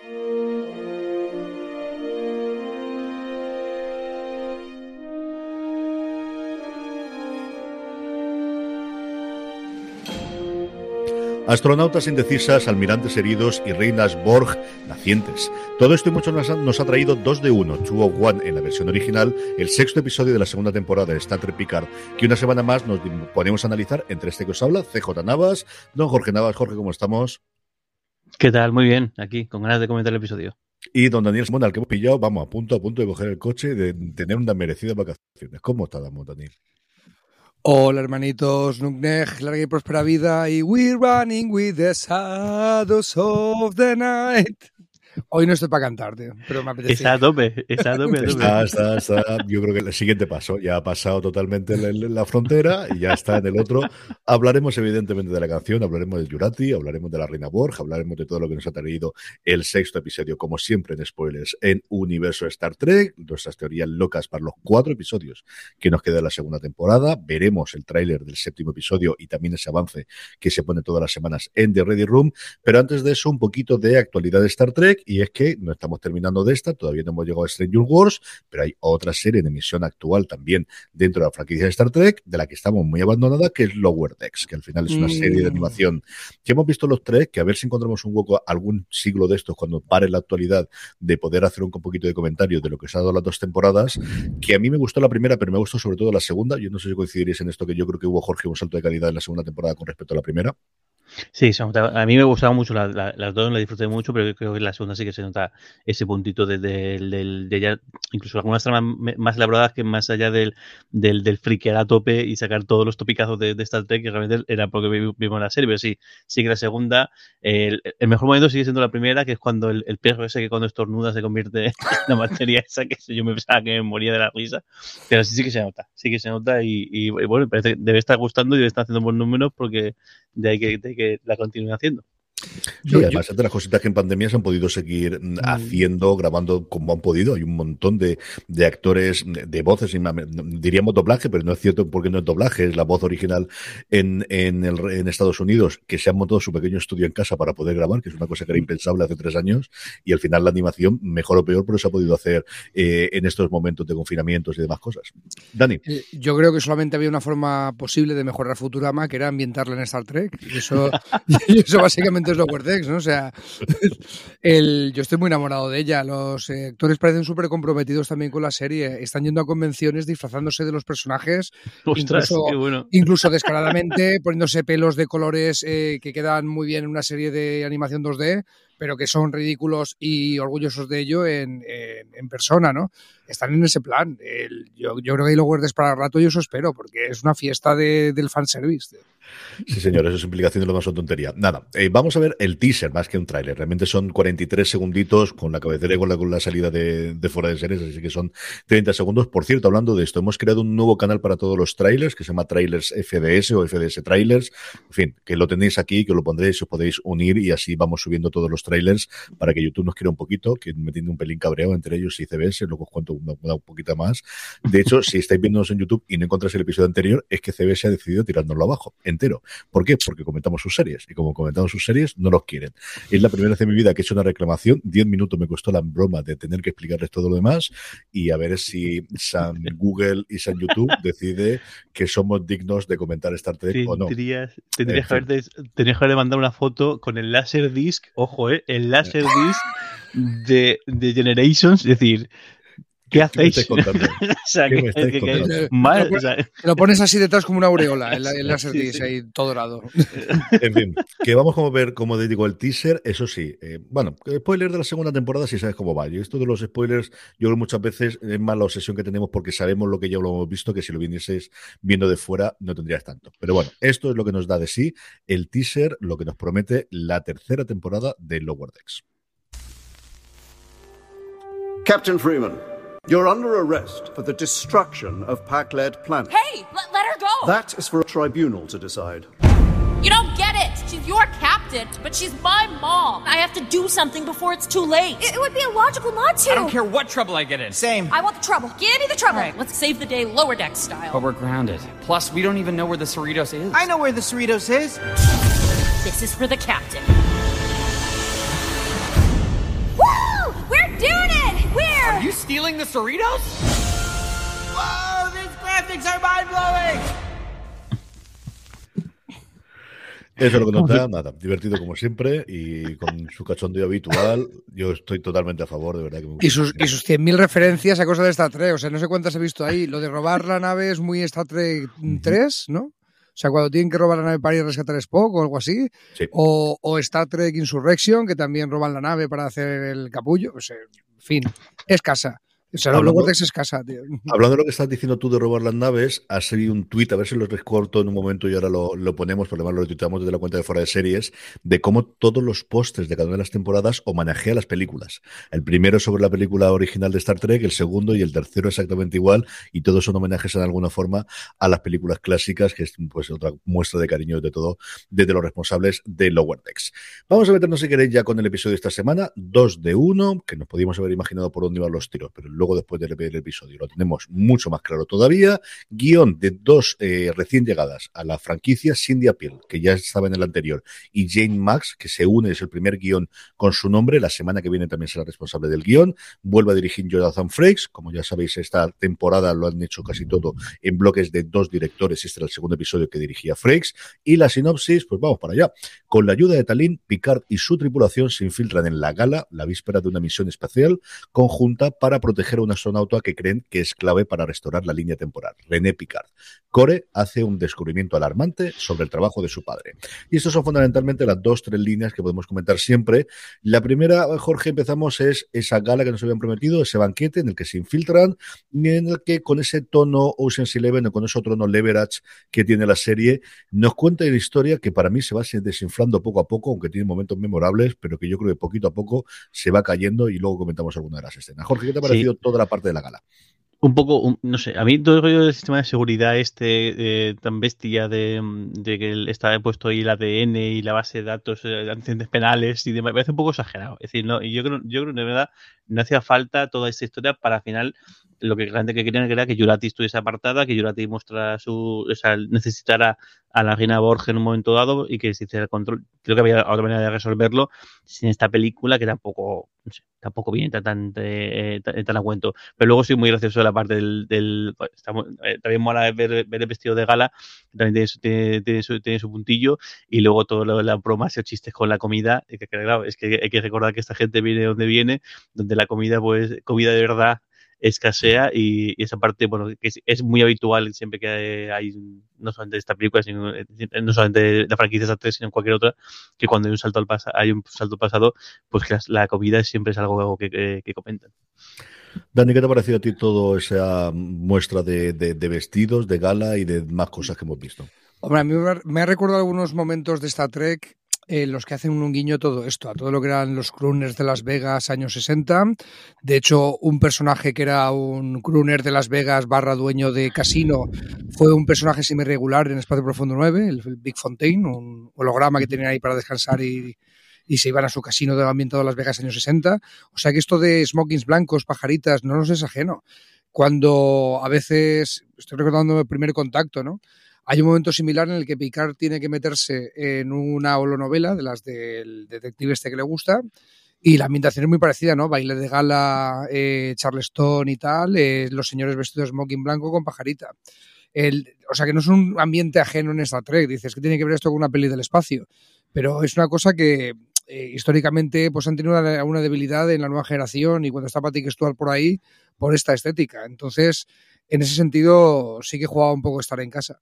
Astronautas indecisas, almirantes heridos y reinas Borg nacientes. Todo esto y mucho nos ha traído 2 de 1, 2 of 1 en la versión original, el 6º episodio de la segunda temporada de Star Trek Picard, que una semana más nos ponemos a analizar entre este que os habla, CJ Navas, don Jorge Navas. Jorge, ¿cómo estamos? ¿Qué tal? Muy bien, aquí, con ganas de comentar el episodio. Y don Daniel Simón, al que hemos pillado, vamos, a punto de coger el coche, de tener unas merecidas vacaciones. ¿Cómo estamos, Daniel? Hola, hermanitos, Nukneg, larga y próspera vida, y we're running with the shadows of the night. Hoy no estoy para cantar, tío, pero me apetece. Está a tope. Está. Yo creo que el siguiente paso ya ha pasado totalmente la frontera y ya está en el otro. Hablaremos evidentemente de la canción, hablaremos de Jurati, hablaremos de la Reina Borg, hablaremos de todo lo que nos ha traído el 6º episodio, como siempre en spoilers, en Universo Star Trek, nuestras teorías locas para los 4 episodios que nos queda de la segunda temporada. Veremos el tráiler del 7º episodio y también ese avance que se pone todas las semanas en The Ready Room. Pero antes de eso, un poquito de actualidad de Star Trek. Y es que no estamos terminando de esta, todavía no hemos llegado a Stranger Wars, pero hay otra serie en emisión actual también dentro de la franquicia de Star Trek, de la que estamos muy abandonada, que es Lower Decks, que al final es una serie de animación que hemos visto los 3, que a ver si encontramos un hueco algún siglo de estos, cuando pare la actualidad, de poder hacer un poquito de comentarios de lo que se ha dado las 2 temporadas, que a mí me gustó la primera, pero me gustó sobre todo la segunda. Yo no sé si coincidiréis en esto, que yo creo que hubo, Jorge, un salto de calidad en la segunda temporada con respecto a la primera. Sí, a mí me gustaban mucho las 2, las disfruté mucho, pero yo creo que en la segunda sí que se nota ese puntito de ya, incluso algunas tramas más elaboradas, que más allá del friquear a tope y sacar todos los topicazos de Star Trek, que realmente era porque vimos la serie. Pero sí que la segunda, el mejor momento sigue siendo la primera, que es cuando el perro ese que cuando estornuda se convierte en la materia esa, que yo me pensaba que me moría de la risa, pero sí que se nota y bueno, parece que debe estar gustando y debe estar haciendo buenos números, porque de ahí que la continúen haciendo. Sí, además de las cositas que en pandemia se han podido seguir haciendo, grabando como han podido. Hay un montón de actores, de voces, diríamos doblaje, pero no es cierto porque no es doblaje, es la voz original en Estados Unidos, que se han montado su pequeño estudio en casa para poder grabar, que es una cosa que era impensable hace 3 años, y al final la animación, mejor o peor, pero se ha podido hacer en estos momentos de confinamientos y demás cosas. Dani. Yo creo que solamente había una forma posible de mejorar Futurama, que era ambientarla en Star Trek, y eso básicamente es Lower Decks, ¿no? O sea, yo estoy muy enamorado de ella. Los actores parecen súper comprometidos también con la serie. Están yendo a convenciones disfrazándose de los personajes. Ostras, qué bueno. Incluso descaradamente, poniéndose pelos de colores que quedan muy bien en una serie de animación 2D, pero que son ridículos y orgullosos de ello en persona, ¿no? Están en ese plan. Yo creo que hay Lower Decks para rato, y eso espero, porque es una fiesta del fanservice. Sí, señor, eso es implicación de lo más son tontería. Nada, vamos a ver el teaser más que un tráiler. Realmente son 43 segunditos con la cabecera y con la salida de fuera de series, así que son 30 segundos. Por cierto, hablando de esto, hemos creado un nuevo canal para todos los trailers, que se llama Trailers FDS o FDS Trailers. En fin, que lo tenéis aquí, que lo pondréis, os podéis unir y así vamos subiendo todos los trailers para que YouTube nos quiera un poquito, que me tiene un pelín cabreado entre ellos y CBS, luego os cuento un poquito más. De hecho, si estáis viéndonos en YouTube y no encontráis el episodio anterior, es que CBS ha decidido tirárnoslo abajo, entero. ¿Por qué? Porque comentamos sus series, y como comentamos sus series, no los quieren. Es la primera vez en mi vida que he hecho una reclamación. 10 minutos me costó la broma de tener que explicarles todo lo demás, y a ver si San Google y San YouTube decide que somos dignos de comentar Star Trek o no. Tendrías que haberle mandado una foto con el Laserdisc, ojo, el Laserdisc de Generations, es decir, ¿qué hacéis? ¿Qué me estáis contando? Lo pones así detrás como una aureola, el Laserdisc, ahí todo dorado. En fin, que vamos a ver, como te digo, el teaser. Eso sí, bueno, spoiler de la segunda temporada, si sabes cómo va. Y esto de los spoilers, yo creo que muchas veces es más la obsesión que tenemos porque sabemos lo que ya lo hemos visto, que si lo vinieses viendo de fuera no tendrías tanto. Pero bueno, esto es lo que nos da de sí el teaser, lo que nos promete la tercera temporada de Lower Decks. Captain Freeman, you're under arrest for the destruction of Pac-led Planet. Hey, let her go! That is for a tribunal to decide. You don't get it! She's your captain, but she's my mom. I have to do something before it's too late. It would be illogical not to. I don't care what trouble I get in. Same. I want the trouble. Give me the trouble. All right, let's save the day Lower Deck style. But we're grounded. Plus, we don't even know where the Cerritos is. I know where the Cerritos is. This is for the captain. Woo! Are you stealing the Cerritos? Whoa, these graphics are mind-blowing! Eso es lo que nos da, nada, divertido como siempre y con su cachondeo habitual. Yo estoy totalmente a favor, de verdad. Que me y sus 100.000 referencias a cosas de Star Trek, o sea, no sé cuántas he visto ahí. Lo de robar la nave es muy Star Trek 3, ¿no? O sea, cuando tienen que robar la nave para ir a rescatar a Spock o algo así. Sí. O Star Trek Insurrection, que también roban la nave para hacer el capullo. O sea, en fin, escasa. O sea, luego es escasa, tío. Hablando de lo que estás diciendo tú de robar las naves, ha salido un tuit, a ver si lo recorto en un momento y ahora lo ponemos, porque además lo tuiteamos desde la cuenta de Fuera de Series, de cómo todos los pósters de cada una de las temporadas homenajea a las películas. El primero sobre la película original de Star Trek, el segundo y el tercero exactamente igual, y todos son homenajes en alguna forma a las películas clásicas, que es pues otra muestra de cariño de todo, desde los responsables de Lower Decks. Vamos a meternos, si queréis, ya con el episodio de esta semana, 2 de 1, que nos podíamos haber imaginado por dónde iban los tiros, pero luego después del episodio lo tenemos mucho más claro todavía. Guión de 2 recién llegadas a la franquicia, Cindy Appill, que ya estaba en el anterior, y Jane Max, que se une, es el primer guión con su nombre. La semana que viene también será responsable del guión. Vuelve a dirigir Jonathan Frakes. Como ya sabéis, esta temporada lo han hecho casi todo en bloques de 2 directores. Este era el segundo episodio que dirigía Frakes. Y la sinopsis, pues vamos para allá. Con la ayuda de Talin, Picard y su tripulación se infiltran en la Gala, la víspera de una misión espacial conjunta para proteger a un astronauta que creen que es clave para restaurar la línea temporal, René Picard. Core hace un descubrimiento alarmante sobre el trabajo de su padre. Y estas son fundamentalmente las 2-3 líneas que podemos comentar siempre. La primera, Jorge, empezamos, es esa gala que nos habían prometido, ese banquete en el que se infiltran y en el que con ese tono Ocean's Eleven o con ese tono Leverage que tiene la serie, nos cuenta la historia que para mí se va desinflando poco a poco, aunque tiene momentos memorables, pero que yo creo que poquito a poco se va cayendo y luego comentamos alguna de las escenas. Jorge, ¿qué te ha parecido toda la parte de la gala? Un poco, no sé, a mí todo el rollo del sistema de seguridad tan bestia de que está puesto ahí el ADN y la base de datos de antecedentes penales y demás, me parece un poco exagerado. Es decir, no, y yo creo de verdad no hacía falta toda esta historia para al final lo que realmente que querían era que Jurati estuviese apartada, que Jurati mostrara necesitara a la reina Borg en un momento dado y que se hiciera el control. Creo que había otra manera de resolverlo sin esta película que tampoco, no sé, tampoco viene tan a cuento. Pero luego soy muy gracioso de la parte también mola ver el vestido de gala, también tiene su puntillo, y luego todo la bromas y chistes con la comida, que claro, es que hay que recordar que esta gente viene de donde viene, donde la comida, pues, comida de verdad escasea, y esa parte, bueno, que es muy habitual siempre que hay, no solamente de esta película, sino no solamente de la franquicia Star Trek, sino en cualquier otra, que cuando hay un salto al pasado, pues que la comida siempre es algo que comentan. Dani, ¿qué te ha parecido a ti toda esa muestra de vestidos, de gala y de más cosas que hemos visto? Hombre, a mí me ha recordado algunos momentos de Star Trek en los que hacen un guiño a todo esto, a todo lo que eran los crooners de Las Vegas años 60. De hecho, un personaje que era un crooner de Las Vegas / dueño de casino fue un personaje semi-regular en Espacio Profundo 9, el Big Fontaine, un holograma que tenían ahí para descansar y se iban a su casino de ambientado Las Vegas años 60. O sea que esto de smokings blancos, pajaritas, no nos es ajeno. Cuando a veces, estoy recordando el primer contacto, ¿no? Hay un momento similar en el que Picard tiene que meterse en una holonovela de las del detective este que le gusta, y la ambientación es muy parecida, ¿no? Baile de gala, Charleston y tal, los señores vestidos de smoking blanco con pajarita. O sea que no es un ambiente ajeno en Star Trek. Dices que tiene que ver esto con una peli del espacio, pero es una cosa que históricamente pues han tenido una debilidad en la nueva generación, y cuando está Patrick Stewart por ahí, por esta estética. Entonces, en ese sentido, sí que he jugado un poco estar en casa.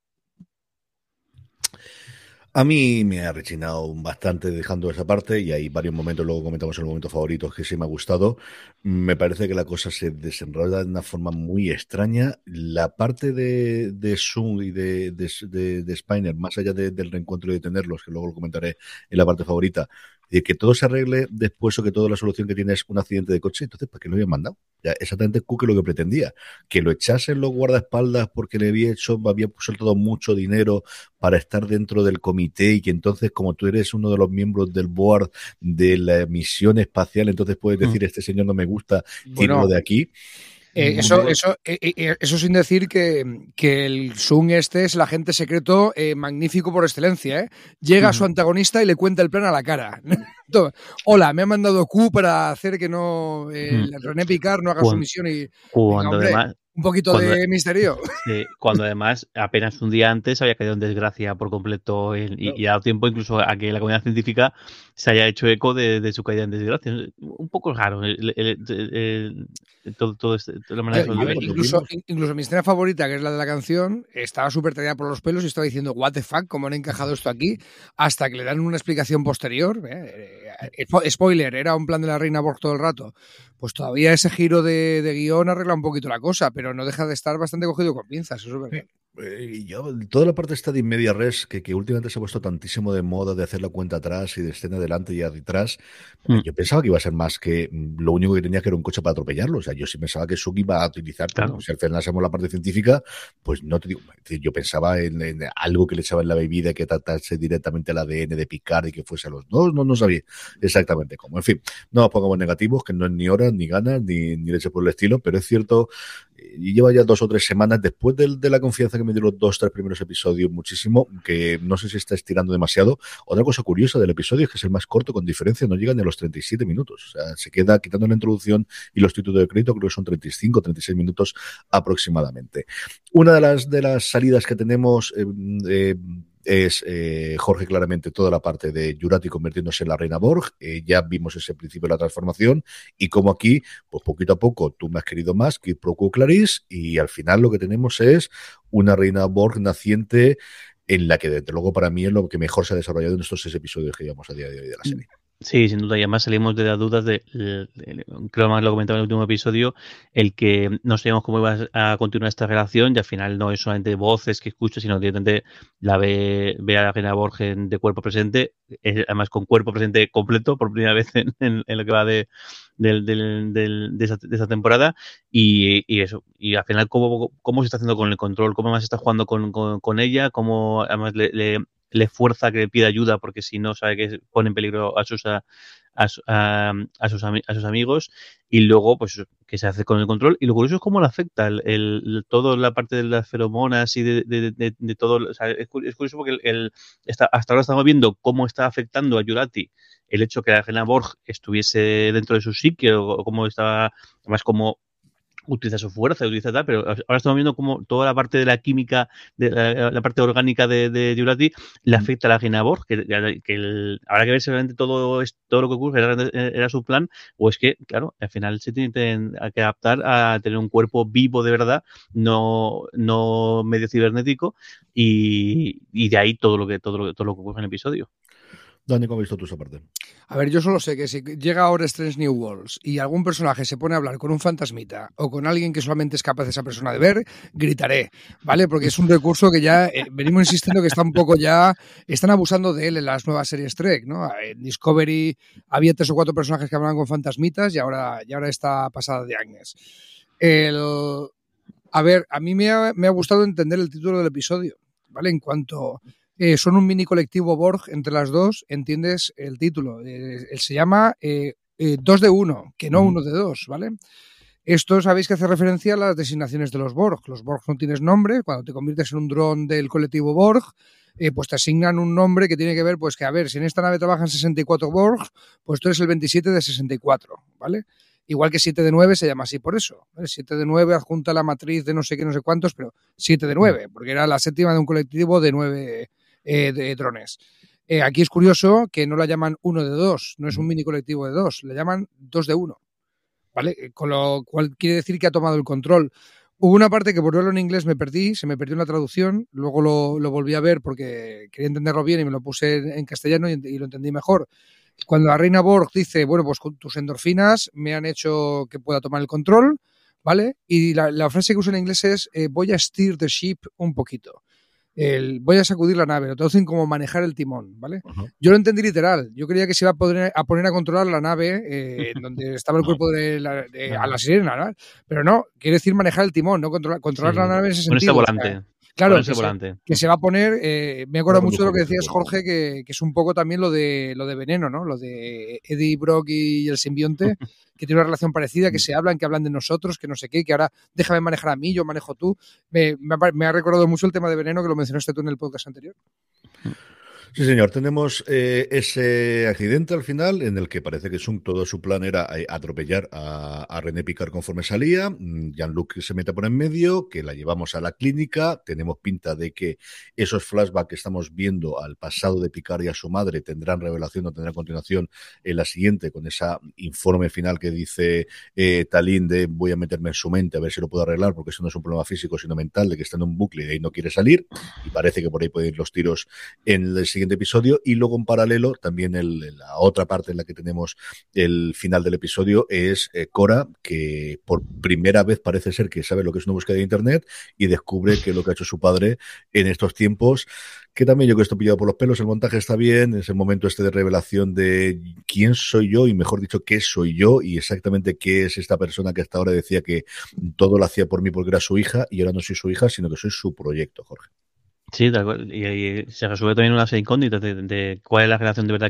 A mí me ha rechinado bastante dejando esa parte, y hay varios momentos, luego comentamos los momentos favoritos que sí me ha gustado. Me parece que la cosa se desenrolla de una forma muy extraña. La parte de Sun y de Spiner, más allá del reencuentro y de tenerlos, que luego lo comentaré en la parte favorita, de que todo se arregle después, o que toda la solución que tiene es un accidente de coche. Entonces, ¿para qué lo habían mandado? Ya, exactamente Cook lo que pretendía, que lo echasen los guardaespaldas porque le había soltado mucho dinero para estar dentro del comité, y que entonces, como tú eres uno de los miembros del board de la misión espacial, entonces puedes decir, este señor no me gusta, tiro de aquí. Eso sin decir que el Sun este es el agente secreto magnífico por excelencia, ¿eh? Llega a su antagonista y le cuenta el plan a la cara. Hola, me ha mandado Q para hacer que no René Picard no haga su misión y cuando hombre, además un poquito de misterio. Cuando además apenas un día antes había caído en desgracia por completo y ha dado tiempo incluso a que la comunidad científica se haya hecho eco de su caída en desgracia. Un poco raro toda la manera incluso mi escena favorita, que es la de la canción, estaba súper traída por los pelos y estaba diciendo what the fuck, ¿cómo han encajado esto aquí? Hasta que le dan una explicación posterior. Spoiler, era un plan de la Reina Borg todo el rato. Pues todavía ese giro de guión arregla un poquito la cosa, pero no deja de estar bastante cogido con pinzas, eso es verdad. Toda la parte esta de media res que últimamente se ha puesto tantísimo de moda de hacer la cuenta atrás y de escena adelante y atrás, yo pensaba que iba a ser más que lo único que tenía que era un coche para atropellarlo. O sea, yo sí pensaba que Suki iba a utilizar, si al final hacemos la parte científica, pues no te digo, yo pensaba en algo que le echaba en la bebida que tratase directamente el ADN de Picard y que fuese a los dos, no sabía exactamente cómo. En fin, no nos pongamos negativos, que no es ni horas, ni ganas, ni leche por el estilo, pero es cierto, y lleva ya 2 o 3 semanas después de la confianza que me dieron los 2-3 primeros episodios muchísimo, que no sé si está estirando demasiado. Otra cosa curiosa del episodio es que es el más corto con diferencia, no llega ni a los 37 minutos, o sea, se queda quitando la introducción y los títulos de crédito, creo que son 35 36 minutos aproximadamente. Una de las salidas que tenemos es Jorge, claramente toda la parte de Jurati convirtiéndose en la Reina Borg. Ya vimos ese principio de la transformación y como aquí, pues poquito a poco tú me has querido más, Quid pro quo Clarice, y al final lo que tenemos es una Reina Borg naciente en la que desde luego para mí es lo que mejor se ha desarrollado en estos 6 episodios que llevamos a día de hoy de la serie. Sí, sin duda, y además salimos de las dudas creo más lo comentaba en el último episodio, el que no sabíamos cómo iba a continuar esta relación y al final no es solamente voces que escucha, sino directamente la ve a la Reina Borg de cuerpo presente, además con cuerpo presente completo por primera vez en lo que va de esa temporada y eso, y al final cómo se está haciendo con el control, cómo más está jugando con ella, cómo además le fuerza a que le pida ayuda porque si no sabe que pone en peligro a sus amigos, y luego pues qué se hace con el control. Y lo curioso es cómo le afecta toda la parte de las feromonas y de todo. O sea, es curioso porque hasta ahora estamos viendo cómo está afectando a Jurati el hecho que la Reina Borg estuviese dentro de su psique o cómo estaba, además como utiliza su fuerza, utiliza tal, pero ahora estamos viendo cómo toda la parte de la química, de la parte orgánica de Jurati le afecta a la Reina Borg, habrá que ver si realmente todo lo que ocurre era su plan, o es que, claro, al final se tiene que adaptar a tener un cuerpo vivo de verdad, no medio cibernético, y de ahí todo lo que ocurre en el episodio. Dani, ¿cómo has visto tú esa parte? A ver, yo solo sé que si llega ahora Strange New Worlds y algún personaje se pone a hablar con un fantasmita o con alguien que solamente es capaz esa persona de ver, gritaré, ¿vale? Porque es un recurso que ya venimos insistiendo que está un poco ya... Están abusando de él en las nuevas series Trek, ¿no? En Discovery había 3 o 4 personajes que hablaban con fantasmitas y ahora está pasada de Agnes. A ver, a mí me ha gustado entender el título del episodio, ¿vale? En cuanto... son un mini colectivo Borg entre las dos, entiendes el título. Se llama 2 de 1, que no 1 de 2, ¿vale? Esto sabéis que hace referencia a las designaciones de los Borg. Los Borg no tienes nombre, cuando te conviertes en un dron del colectivo Borg, pues te asignan un nombre que tiene que ver, pues que a ver, si en esta nave trabajan 64 Borg, pues tú eres el 27 de 64, ¿vale? Igual que 7 de 9 se llama así por eso. 7 de 9 adjunta la matriz de no sé qué, no sé cuántos, pero 7 de 9, porque era la séptima de un colectivo de 9 de drones. Aquí es curioso que no la llaman 1 de 2, no es un mini colectivo de 2, le llaman 2 de 1, ¿vale? Con lo cual quiere decir que ha tomado el control. Hubo una parte que por verlo en inglés se me perdió en la traducción, luego lo volví a ver porque quería entenderlo bien y me lo puse en castellano y lo entendí mejor. Cuando la Reina Borg dice, bueno, pues tus endorfinas me han hecho que pueda tomar el control, ¿vale? Y la frase que uso en inglés es voy a steer the ship un poquito. Voy a sacudir la nave, lo traducen como manejar el timón, ¿vale? Uh-huh. Yo lo entendí literal, yo creía que se iba a poner a controlar la nave en donde estaba el cuerpo a la sirena, ¿no? Pero no, quiere decir manejar el timón, no controlar la nave en ese sentido. Con ese volante. Claro, que se va a poner, me acuerdo mucho de lo que decías, Jorge, que es un poco también lo de Veneno, ¿no? Lo de Eddie Brock y el simbionte, que tiene una relación parecida, que se hablan, que hablan de nosotros, que no sé qué, que ahora déjame manejar a mí, yo manejo tú. Me ha recordado mucho el tema de Veneno, que lo mencionaste tú en el podcast anterior. Sí, señor. Tenemos ese accidente al final en el que parece que todo su plan era atropellar a René Picard conforme salía. Jean-Luc se mete por en medio, que la llevamos a la clínica. Tenemos pinta de que esos flashbacks que estamos viendo al pasado de Picard y a su madre tendrán revelación o tendrán continuación en la siguiente, con ese informe final que dice Talín de voy a meterme en su mente a ver si lo puedo arreglar, porque eso no es un problema físico sino mental, de que está en un bucle y de ahí no quiere salir, y parece que por ahí pueden ir los tiros en el siguiente episodio. Y luego en paralelo también la otra parte en la que tenemos el final del episodio es Cora, que por primera vez parece ser que sabe lo que es una búsqueda de internet y descubre que lo que ha hecho su padre en estos tiempos, que también yo creo que estoy pillado por los pelos. El montaje está bien, ese momento de revelación de quién soy yo, y mejor dicho, qué soy yo, y exactamente qué es esta persona que hasta ahora decía que todo lo hacía por mí porque era su hija, y ahora no soy su hija, sino que soy su proyecto, Jorge. Sí, tal cual. Y se resuelve también una serie de incógnitas de cuál es la relación de verdad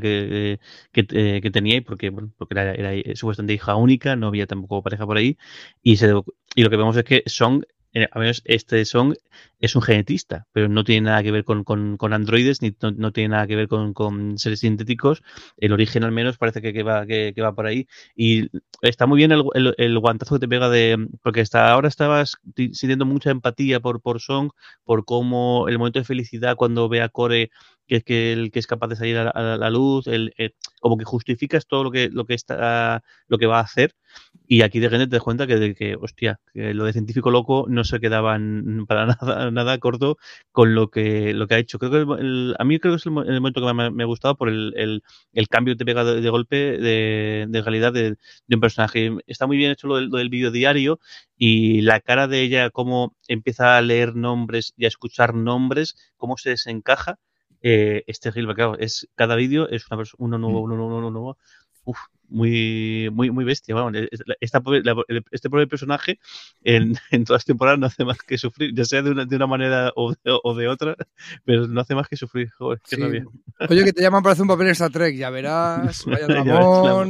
que tenía, y porque era supuestamente hija única, no había tampoco pareja por ahí, y lo que vemos es que Song, a menos Song es un genetista, pero no tiene nada que ver con androides, ni no tiene nada que ver con seres sintéticos. El origen al menos parece que va por ahí, y está muy bien el guantazo que te pega porque hasta ahora estabas sintiendo mucha empatía por Song, por cómo el momento de felicidad cuando ve a Core, que es capaz de salir a la luz, como que justificas todo lo que va a hacer. Y aquí de repente te das cuenta que hostia, que lo de científico loco no se quedaba para nada corto con lo que ha hecho. Creo que a mí creo que es el momento que más me ha gustado por el cambio que te pega de golpe de realidad de un personaje. Está muy bien hecho lo del vídeo diario, y la cara de ella, cómo empieza a leer nombres y a escuchar nombres, cómo se desencaja. Es terrible, claro, cada vídeo es uno nuevo. Uf, muy bestia. Vamos, este pobre personaje en todas las temporadas no hace más que sufrir, ya sea de una manera o de otra, pero no hace más que sufrir. Joder, qué rabia. Oye, que te llaman para hacer un papel en Star Trek, ya verás. Vaya Ramón.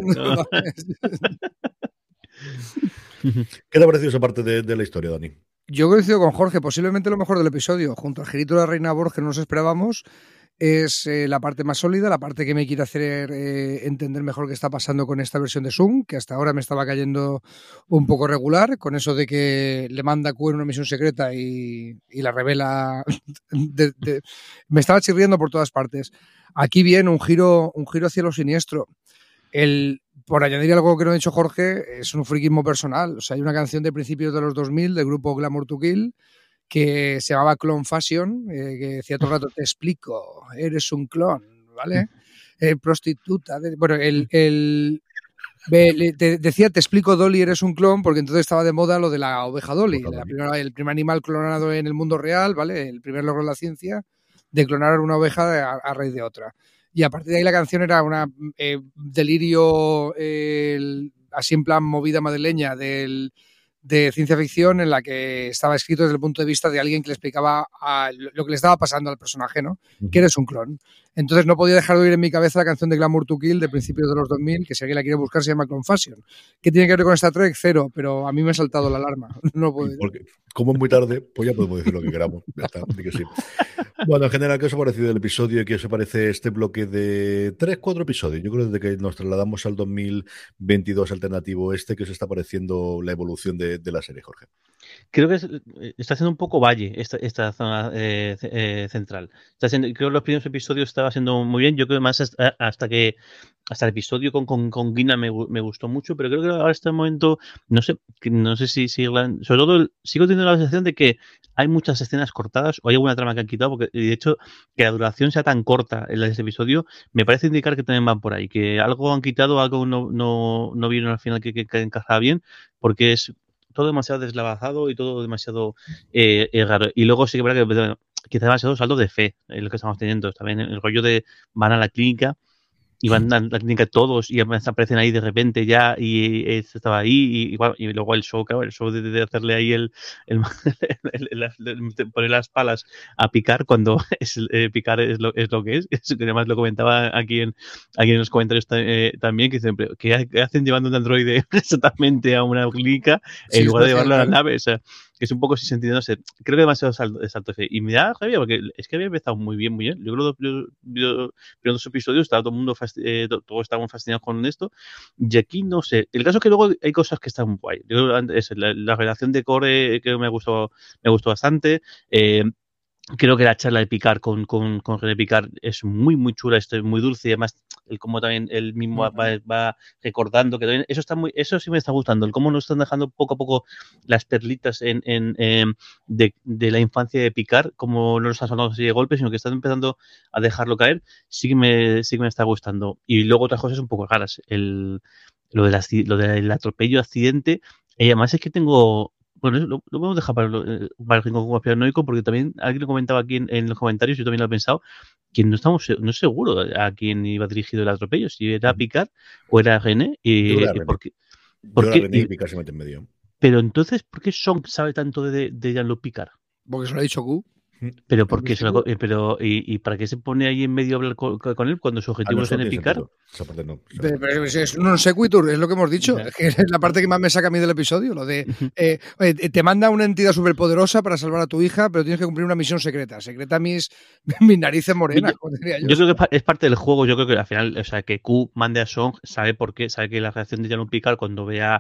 ¿Qué te ha parecido esa parte de la historia, Dani? Yo coincido con Jorge, posiblemente lo mejor del episodio, junto al girito de la Reina Borg que no nos esperábamos. Es la parte más sólida, la parte que me quiere hacer entender mejor qué está pasando con esta versión de Zoom, que hasta ahora me estaba cayendo un poco regular, con eso de que le manda a Q en una misión secreta y la revela. Me estaba chirriando por todas partes. Aquí viene un giro hacia lo siniestro. Por añadir algo que no ha dicho Jorge, es un friquismo personal. O sea, hay una canción de principios de los 2000 del grupo Glamour to Kill que se llamaba Clone Fashion, que decía todo el rato, te explico, eres un clon, ¿vale? Prostituta. Bueno, decía, te explico, Dolly, eres un clon, porque entonces estaba de moda lo de la oveja Dolly, el primer animal clonado en el mundo real, ¿vale? El primer logro de la ciencia de clonar una oveja a raíz de otra. Y a partir de ahí la canción era una delirio, así en plan movida madrileña de ciencia ficción, en la que estaba escrito desde el punto de vista de alguien que le explicaba lo que le estaba pasando al personaje, ¿no? Que eres un clon. Entonces no podía dejar de oír en mi cabeza la canción de Glamour to Kill de principios de los 2000, que si alguien la quiere buscar se llama Clone Fashion. ¿Qué tiene que ver con Star Trek? Cero, pero a mí me ha saltado la alarma. No puedo. Porque como es muy tarde, pues ya podemos decir lo que queramos. Ya está, que sí. Bueno, en general, ¿qué os ha parecido el episodio y qué os parece este bloque de 3-4 episodios? Yo creo que desde que nos trasladamos al 2022 alternativo que os está pareciendo la evolución de la serie, Jorge. Creo que está haciendo un poco valle esta zona central. Creo que los primeros episodios estaba haciendo muy bien. Yo creo más hasta el episodio con Guina me gustó mucho, pero creo que ahora este momento, no sé si sobre todo sigo teniendo la sensación de que hay muchas escenas cortadas o hay alguna trama que han quitado, porque de hecho que la duración sea tan corta en este episodio me parece indicar que también van por ahí, que algo han quitado, algo no vieron al final que encajaba bien, porque es todo demasiado deslavazado y todo demasiado raro. Y luego sí que es verdad que quizá demasiado salto de fe lo que estamos teniendo. También el rollo de van a la clínica y van a la clínica todos y además aparecen ahí de repente ya y estaba ahí y luego el show, claro, el show de hacerle ahí poner las palas a Picard cuando Picard es lo que es, que además lo comentaba aquí en los comentarios también, que dicen, ¿qué hacen llevando un androide exactamente a una clínica en lugar de llevarlo a la nave? O sea, que es un poco sin sentido, no sé, creo que demasiado salto de fe. Y me da rabia porque es que había empezado muy bien. Yo creo que los primeros episodios estaba todo el mundo todos estaban fascinados con esto, y aquí no sé. El caso es que luego hay cosas que están guay. Yo creo que la relación de Core que me gustó bastante. Creo que la charla de Picard con René Picard es muy, muy chula, es muy dulce y además el cómo también él mismo va recordando que también eso sí me está gustando, el cómo nos están dejando poco a poco las perlitas de la infancia de Picard, como no nos están sonando así de golpe, sino que están empezando a dejarlo caer, sí que me está gustando. Y luego otras cosas un poco raras, lo del atropello, accidente, y además es que tengo... Bueno, lo podemos dejar para el rincón conspiranoico porque también alguien lo comentaba aquí en los comentarios, yo también lo he pensado, que no es seguro a quién iba dirigido el atropello, si era Picard o era René. ¿Por qué? René y Picard se meten en medio. Pero entonces, ¿por qué Sean sabe tanto de Jean-Luc Picard? Porque se lo ha dicho Q. Pero ¿por qué y para qué se pone ahí en medio a hablar con él cuando su objetivo es en Picard? Esa parte no. Pero es un non sequitur, es lo que hemos dicho. Es que es la parte que más me saca a mí del episodio, lo de te manda una entidad superpoderosa para salvar a tu hija, pero tienes que cumplir una misión secreta. Secreta mis narices morenas, yo creo que es parte del juego. Yo creo que al final, o sea, que Q mande a Song, sabe por qué, sabe que la reacción de Jean-Luc Picard cuando vea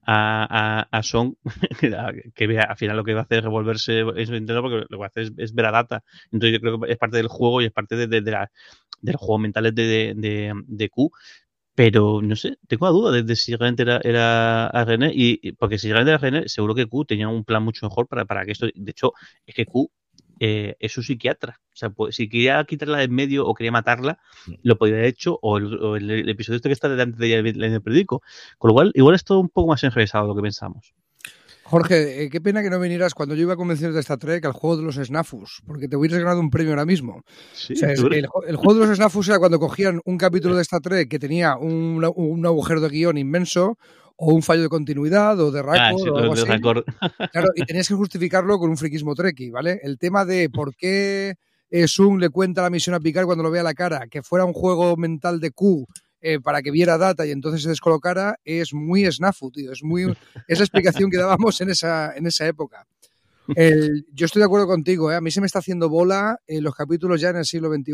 a Song, que vea al final lo que va a hacer es revolverse es Nintendo, porque lo que va a hacer es ver a Data. Entonces yo creo que es parte del juego y es parte del juego mental de Q. Pero no sé, tengo la duda de si realmente era a René, porque si realmente era René, seguro que Q tenía un plan mucho mejor para que esto. De hecho, es que Q es un psiquiatra. O sea, pues, si quería quitarla de en medio o quería matarla, lo podría haber hecho, o el episodio este que está delante de ella en el periódico. Con lo cual, igual es todo un poco más enrevesado de lo que pensamos. Jorge, qué pena que no vinieras cuando yo iba a convenciones de Star Trek al juego de los Snafus, porque te hubieras ganado un premio ahora mismo. Sí, o sea, el juego de los Snafus era cuando cogían un capítulo de Star Trek que tenía un agujero de guión inmenso, o un fallo de continuidad, o de récord, o algo así. Claro, y tenías que justificarlo con un friquismo trekkie, ¿vale? El tema de por qué Sung le cuenta la misión a Picard cuando lo ve a la cara, que fuera un juego mental de Q, para que viera Data y entonces se descolocara, es muy snafu, tío. Es la explicación que dábamos en esa época. Yo estoy de acuerdo contigo, a mí se me está haciendo bola los capítulos ya en el siglo XXI.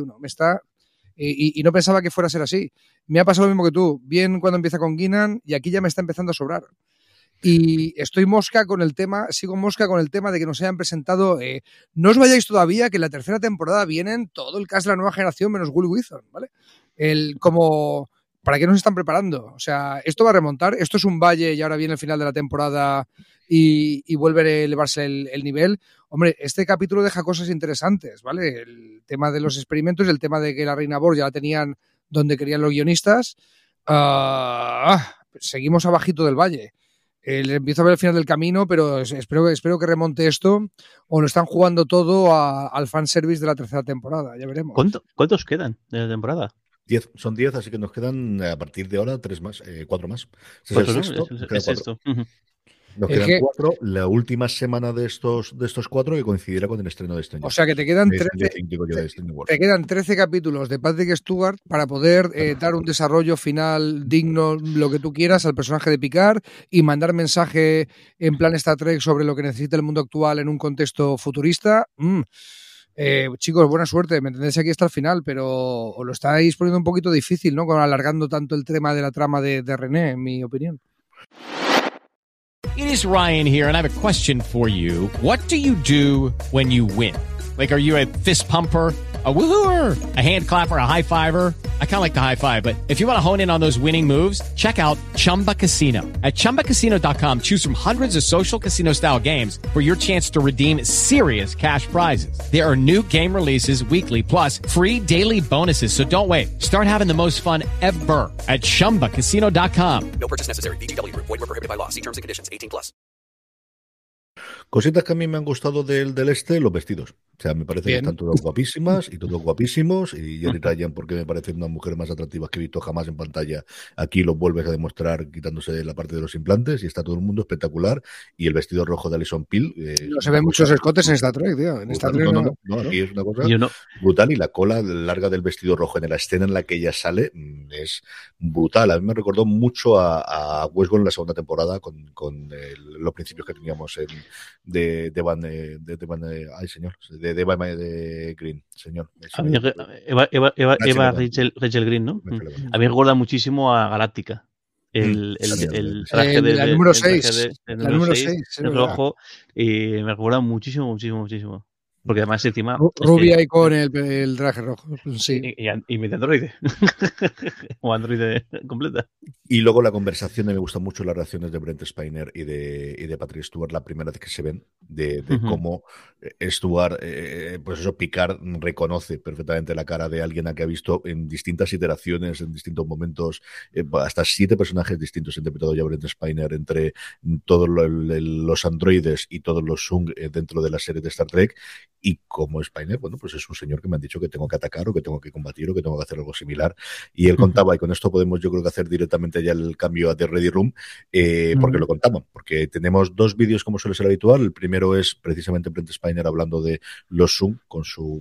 Y no pensaba que fuera a ser así. Me ha pasado lo mismo que tú. Bien cuando empieza con Guinan y aquí ya me está empezando a sobrar. Y sigo mosca con el tema de que nos hayan presentado. No os vayáis todavía, que en la tercera temporada vienen todo el cast de la nueva generación menos Will Wheaton, ¿vale? ¿Para qué nos están preparando? O sea, esto va a remontar, esto es un valle y ahora viene el final de la temporada y vuelve a elevarse el nivel. Hombre, este capítulo deja cosas interesantes, ¿vale? El tema de los experimentos, el tema de que la Reina Borg ya la tenían donde querían los guionistas. Seguimos abajito del valle. Empiezo a ver el final del camino, pero espero que remonte esto, o lo están jugando todo al fanservice de la tercera temporada, ya veremos. ¿Cuántos quedan de la temporada? 10, son 10, así que nos quedan a partir de ahora 4 más. Este es el sexto. Nos quedan 4, la última semana de estos 4 que coincidirá con el estreno de Stranger. O sea que te quedan 13 capítulos de Patrick Stewart para poder dar un desarrollo final digno, lo que tú quieras, al personaje de Picard y mandar mensaje en plan Star Trek sobre lo que necesita el mundo actual en un contexto futurista. Chicos, buena suerte, me entendéis aquí hasta el final, pero os lo estáis poniendo un poquito difícil, ¿no? Alargando tanto el tema de la trama de René, en mi opinión. It is Ryan here, and I have a question for you. What do you do when you win? Like, are you a fist pumper, a woohooer, a hand clapper, a high fiver? I kind of like the high five, but if you want to hone in on those winning moves, check out Chumba Casino. At ChumbaCasino.com, choose from hundreds of social casino-style games for your chance to redeem serious cash prizes. There are new game releases weekly, plus free daily bonuses, so don't wait. Start having the most fun ever at ChumbaCasino.com. No purchase necessary. VGW Group. Void where prohibited by law. See terms and conditions. 18+. Cositas que a mí me han gustado del este, los vestidos. O sea, me parece que Bien. están todas guapísimas y todos guapísimos. Y Jerry Ryan, porque me parece una mujer más atractiva que he visto jamás en pantalla. Aquí lo vuelves a demostrar quitándose la parte de los implantes y está todo el mundo espectacular. Y el vestido rojo de Alison Peel. No se ven muchos escotes en Star Trek, tío. En Star Trek no, aquí es una cosa Yo no. brutal. Y la cola larga del vestido rojo en la escena en la que ella sale es brutal. A mí me recordó mucho a Westworld en la segunda temporada con los principios que teníamos de Green, señor. A mí, Eva Rachel Green, ¿no? A mí me recuerda muchísimo a Galáctica. El traje de la número 6. La número 6. El rojo. Y me recuerda muchísimo. Porque además encima... Rubia y con el traje rojo. Sí. Y medio androide. O androide completa. Y luego la conversación, me gustan mucho las reacciones de Brent Spiner y de Patrick Stewart la primera vez que se ven, de cómo Stewart, pues eso, Picard reconoce perfectamente la cara de alguien a que ha visto en distintas iteraciones, en distintos momentos, hasta 7 personajes distintos interpretados ya Brent Spiner entre todos los androides y todos los Zung dentro de la serie de Star Trek. Y como Spiner, bueno, pues es un señor que me han dicho que tengo que atacar o que tengo que combatir o que tengo que hacer algo similar. Y él contaba, y con esto podemos yo creo que hacer directamente ya el cambio a The Ready Room, porque lo contaban, porque tenemos 2 vídeos como suele ser habitual. El primero es precisamente Brent Spiner hablando de los Zoom con su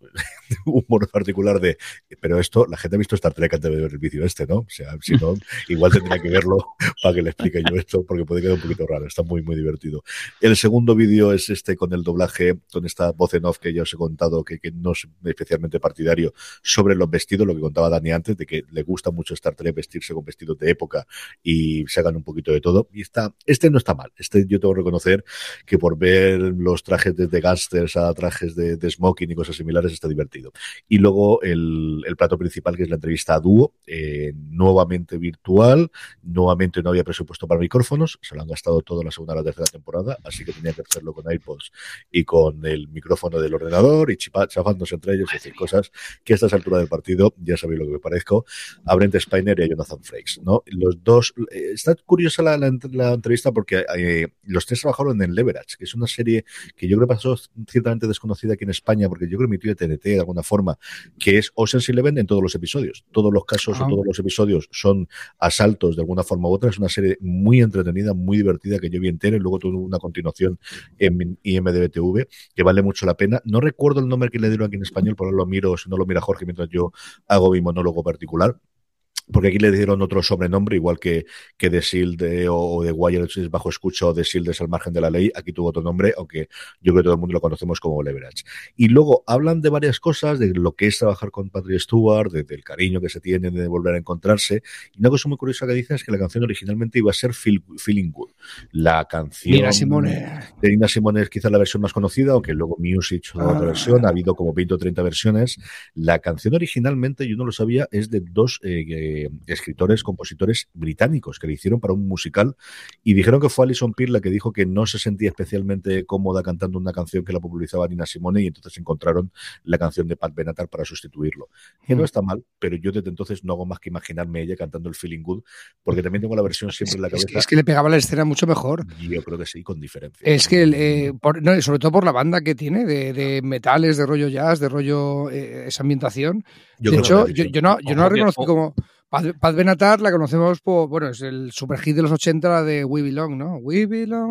humor particular pero esto, la gente ha visto Star Trek antes de ver el vídeo ¿no? O sea, si no, igual tendría que verlo para que le explique yo esto, porque puede quedar un poquito raro, está muy divertido. El segundo vídeo es con el doblaje, con esta voz en off que ya os he contado, que no es especialmente partidario, sobre los vestidos, lo que contaba Dani antes, de que le gusta mucho Star Trek vestirse con vestidos de época y se hagan un poquito de todo, y este no está mal, yo tengo que reconocer que por ver los trajes desde gángsters a trajes de smoking y cosas similares está divertido. Y luego el plato principal, que es la entrevista a dúo, nuevamente virtual, nuevamente no había presupuesto para micrófonos, se lo han gastado todo en la segunda o la tercera temporada, así que tenía que hacerlo con iPods y con el micrófono del ordenador y chafándose entre ellos, es decir, cosas que a estas alturas del partido ya sabéis lo que me parezco a Brent Spiner y a Jonathan Frakes, ¿no? Los dos, está curiosa la entrevista porque los 3 trabajaron en Leverage, que es una serie que yo creo que pasó ciertamente desconocida aquí en España, porque yo creo que emitió de TNT de alguna forma, que es Ocean's Eleven en todos los episodios. Todos los casos o todos los episodios son asaltos de alguna forma u otra. Es una serie muy entretenida, muy divertida, que yo vi entera y luego tuvo una continuación en IMDb TV, que vale mucho la pena. No recuerdo el nombre que le dieron aquí en español, pero lo miro, si no lo mira Jorge mientras yo hago mi monólogo particular. Porque aquí le dieron otro sobrenombre, igual que The Shield o The Wire es bajo escucha o The Shield es al margen de la ley. Aquí tuvo otro nombre, aunque yo creo que todo el mundo lo conocemos como Leverage. Y luego hablan de varias cosas, de lo que es trabajar con Patrick Stewart, del cariño que se tiene de volver a encontrarse. Y una cosa muy curiosa que dicen es que la canción originalmente iba a ser Feeling Good. La canción Nina Simone. De Nina Simone es quizá la versión más conocida, aunque luego Muse hizo otra versión, ha habido como 20 o 30 versiones. La canción originalmente, yo no lo sabía, es de 2 escritores, compositores británicos que le hicieron para un musical, y dijeron que fue Alison Peel la que dijo que no se sentía especialmente cómoda cantando una canción que la popularizaba Nina Simone, y entonces encontraron la canción de Pat Benatar para sustituirlo. Que no está mal, pero yo desde entonces no hago más que imaginarme ella cantando el Feeling Good, porque también tengo la versión siempre en la cabeza. Es que le pegaba la escena mucho mejor. Yo creo que sí, con diferencia. Es que, sobre todo por la banda que tiene, de metales, de rollo jazz, de rollo esa ambientación. De hecho, yo no la reconozco como... Pat Benatar la conocemos por, bueno, es el super hit de los 80, la de We Belong, ¿no? We belong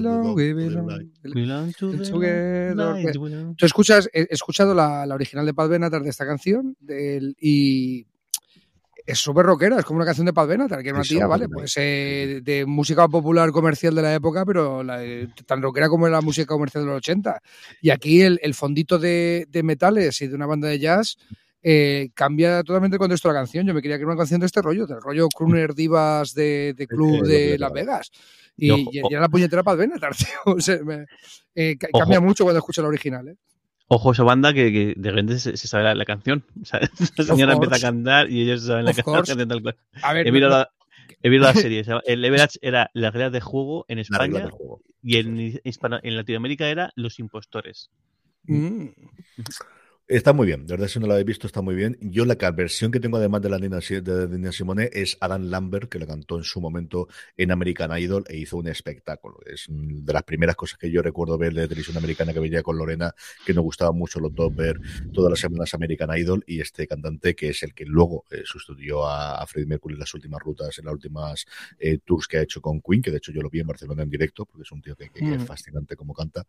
together. Tú escuchas, he escuchado la original de Pat Benatar de esta canción y es súper rockera, es como una canción de Pat Benatar, que es una tía, ¿vale? Pues de música popular comercial de la época, pero tan rockera como la música comercial de los 80. Y aquí el fondito de metales y de una banda de jazz cambia totalmente el contexto de la canción. Yo me quería que era una canción de este rollo, del rollo crooner divas de club de Las Vegas. Y era la puñetera Pat Benatar, tío. O sea, cambia mucho cuando escucho la original, Ojo, esa banda que de repente se sabe la canción. O sea, la señora empieza a cantar y ellos saben la canción tal cual. A ver, he visto la serie. El Leverage era las reglas de juego en España y en Latinoamérica era Los Impostores. Está muy bien, de verdad, si no la habéis visto, está muy bien. Yo la versión que tengo, además de la Nina Simone, es Adam Lambert, que la cantó en su momento en American Idol e hizo un espectáculo. Es de las primeras cosas que yo recuerdo ver de televisión americana, que veía con Lorena, que nos gustaba mucho los dos ver todas las semanas American Idol, y este cantante, que es el que luego sustituyó a Freddie Mercury en las últimas rutas, en las últimas tours que ha hecho con Queen, que de hecho yo lo vi en Barcelona en directo, porque es un tío que es fascinante como canta.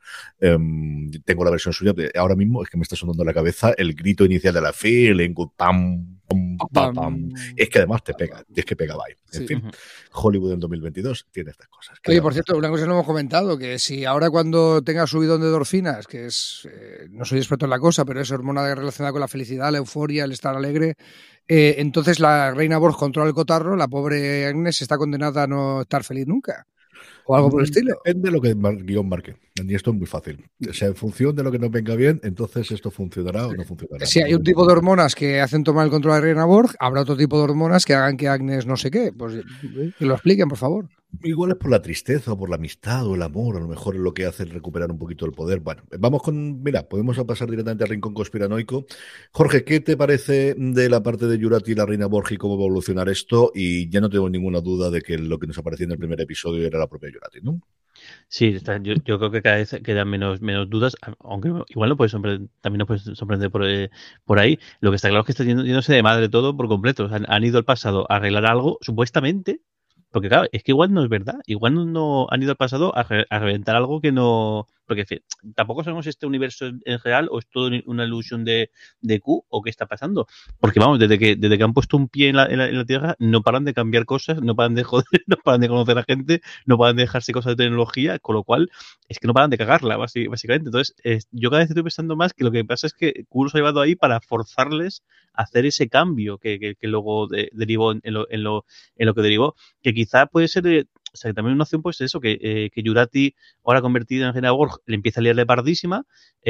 Tengo la versión suya, ahora mismo es que me está sonando la cabeza el grito inicial de la feeling, pam, pam, pam, pam. Es que además te pega, es que pegaba ahí. En fin, Hollywood en 2022 tiene estas cosas. Oye, por cierto, una cosa que no hemos comentado, que si ahora cuando tenga subidón de endorfinas, que es, no soy experto en la cosa, pero es hormona relacionada con la felicidad, la euforia, el estar alegre, entonces la reina Borg controla el cotarro, la pobre Agnes está condenada a no estar feliz nunca. O algo por el estilo. Depende de lo que el guión marque. Y esto es muy fácil. O sea, en función de lo que nos venga bien, entonces esto funcionará o no funcionará. Si hay un tipo de hormonas que hacen tomar el control de Reina Borg, habrá otro tipo de hormonas que hagan que Agnes no sé qué. Pues que lo expliquen, por favor. Igual es por la tristeza o por la amistad o el amor, a lo mejor es lo que hace recuperar un poquito el poder. Bueno, vamos con, mira, podemos pasar directamente al rincón conspiranoico. Jorge, ¿qué te parece de la parte de Jurati y la Reina Borg y cómo va a evolucionar esto? Y ya no tengo ninguna duda de que lo que nos aparecía en el primer episodio era la propia Jurati, ¿no? Sí, yo creo que cada vez quedan menos dudas, aunque igual también nos puede sorprender por ahí. Lo que está claro es que está yéndose de madre todo por completo. O sea, han ido al pasado a arreglar algo, supuestamente, porque claro, es que igual no es verdad. Igual no han ido al pasado a reventar algo que no... Porque tampoco sabemos si este universo en general o es todo una ilusión de Q o qué está pasando. Porque vamos, desde que han puesto un pie en la Tierra, no paran de cambiar cosas, no paran de joder, no paran de conocer a gente, no paran de dejarse cosas de tecnología, con lo cual es que no paran de cagarla, básicamente. Entonces, yo cada vez estoy pensando más que lo que pasa es que Q los ha llevado ahí para forzarles a hacer ese cambio que luego derivó en lo que derivó. Que quizá puede ser... O sea, que también una opción pues eso, que Jurati, ahora convertida en Reina Borg, le empieza a liarle pardísima,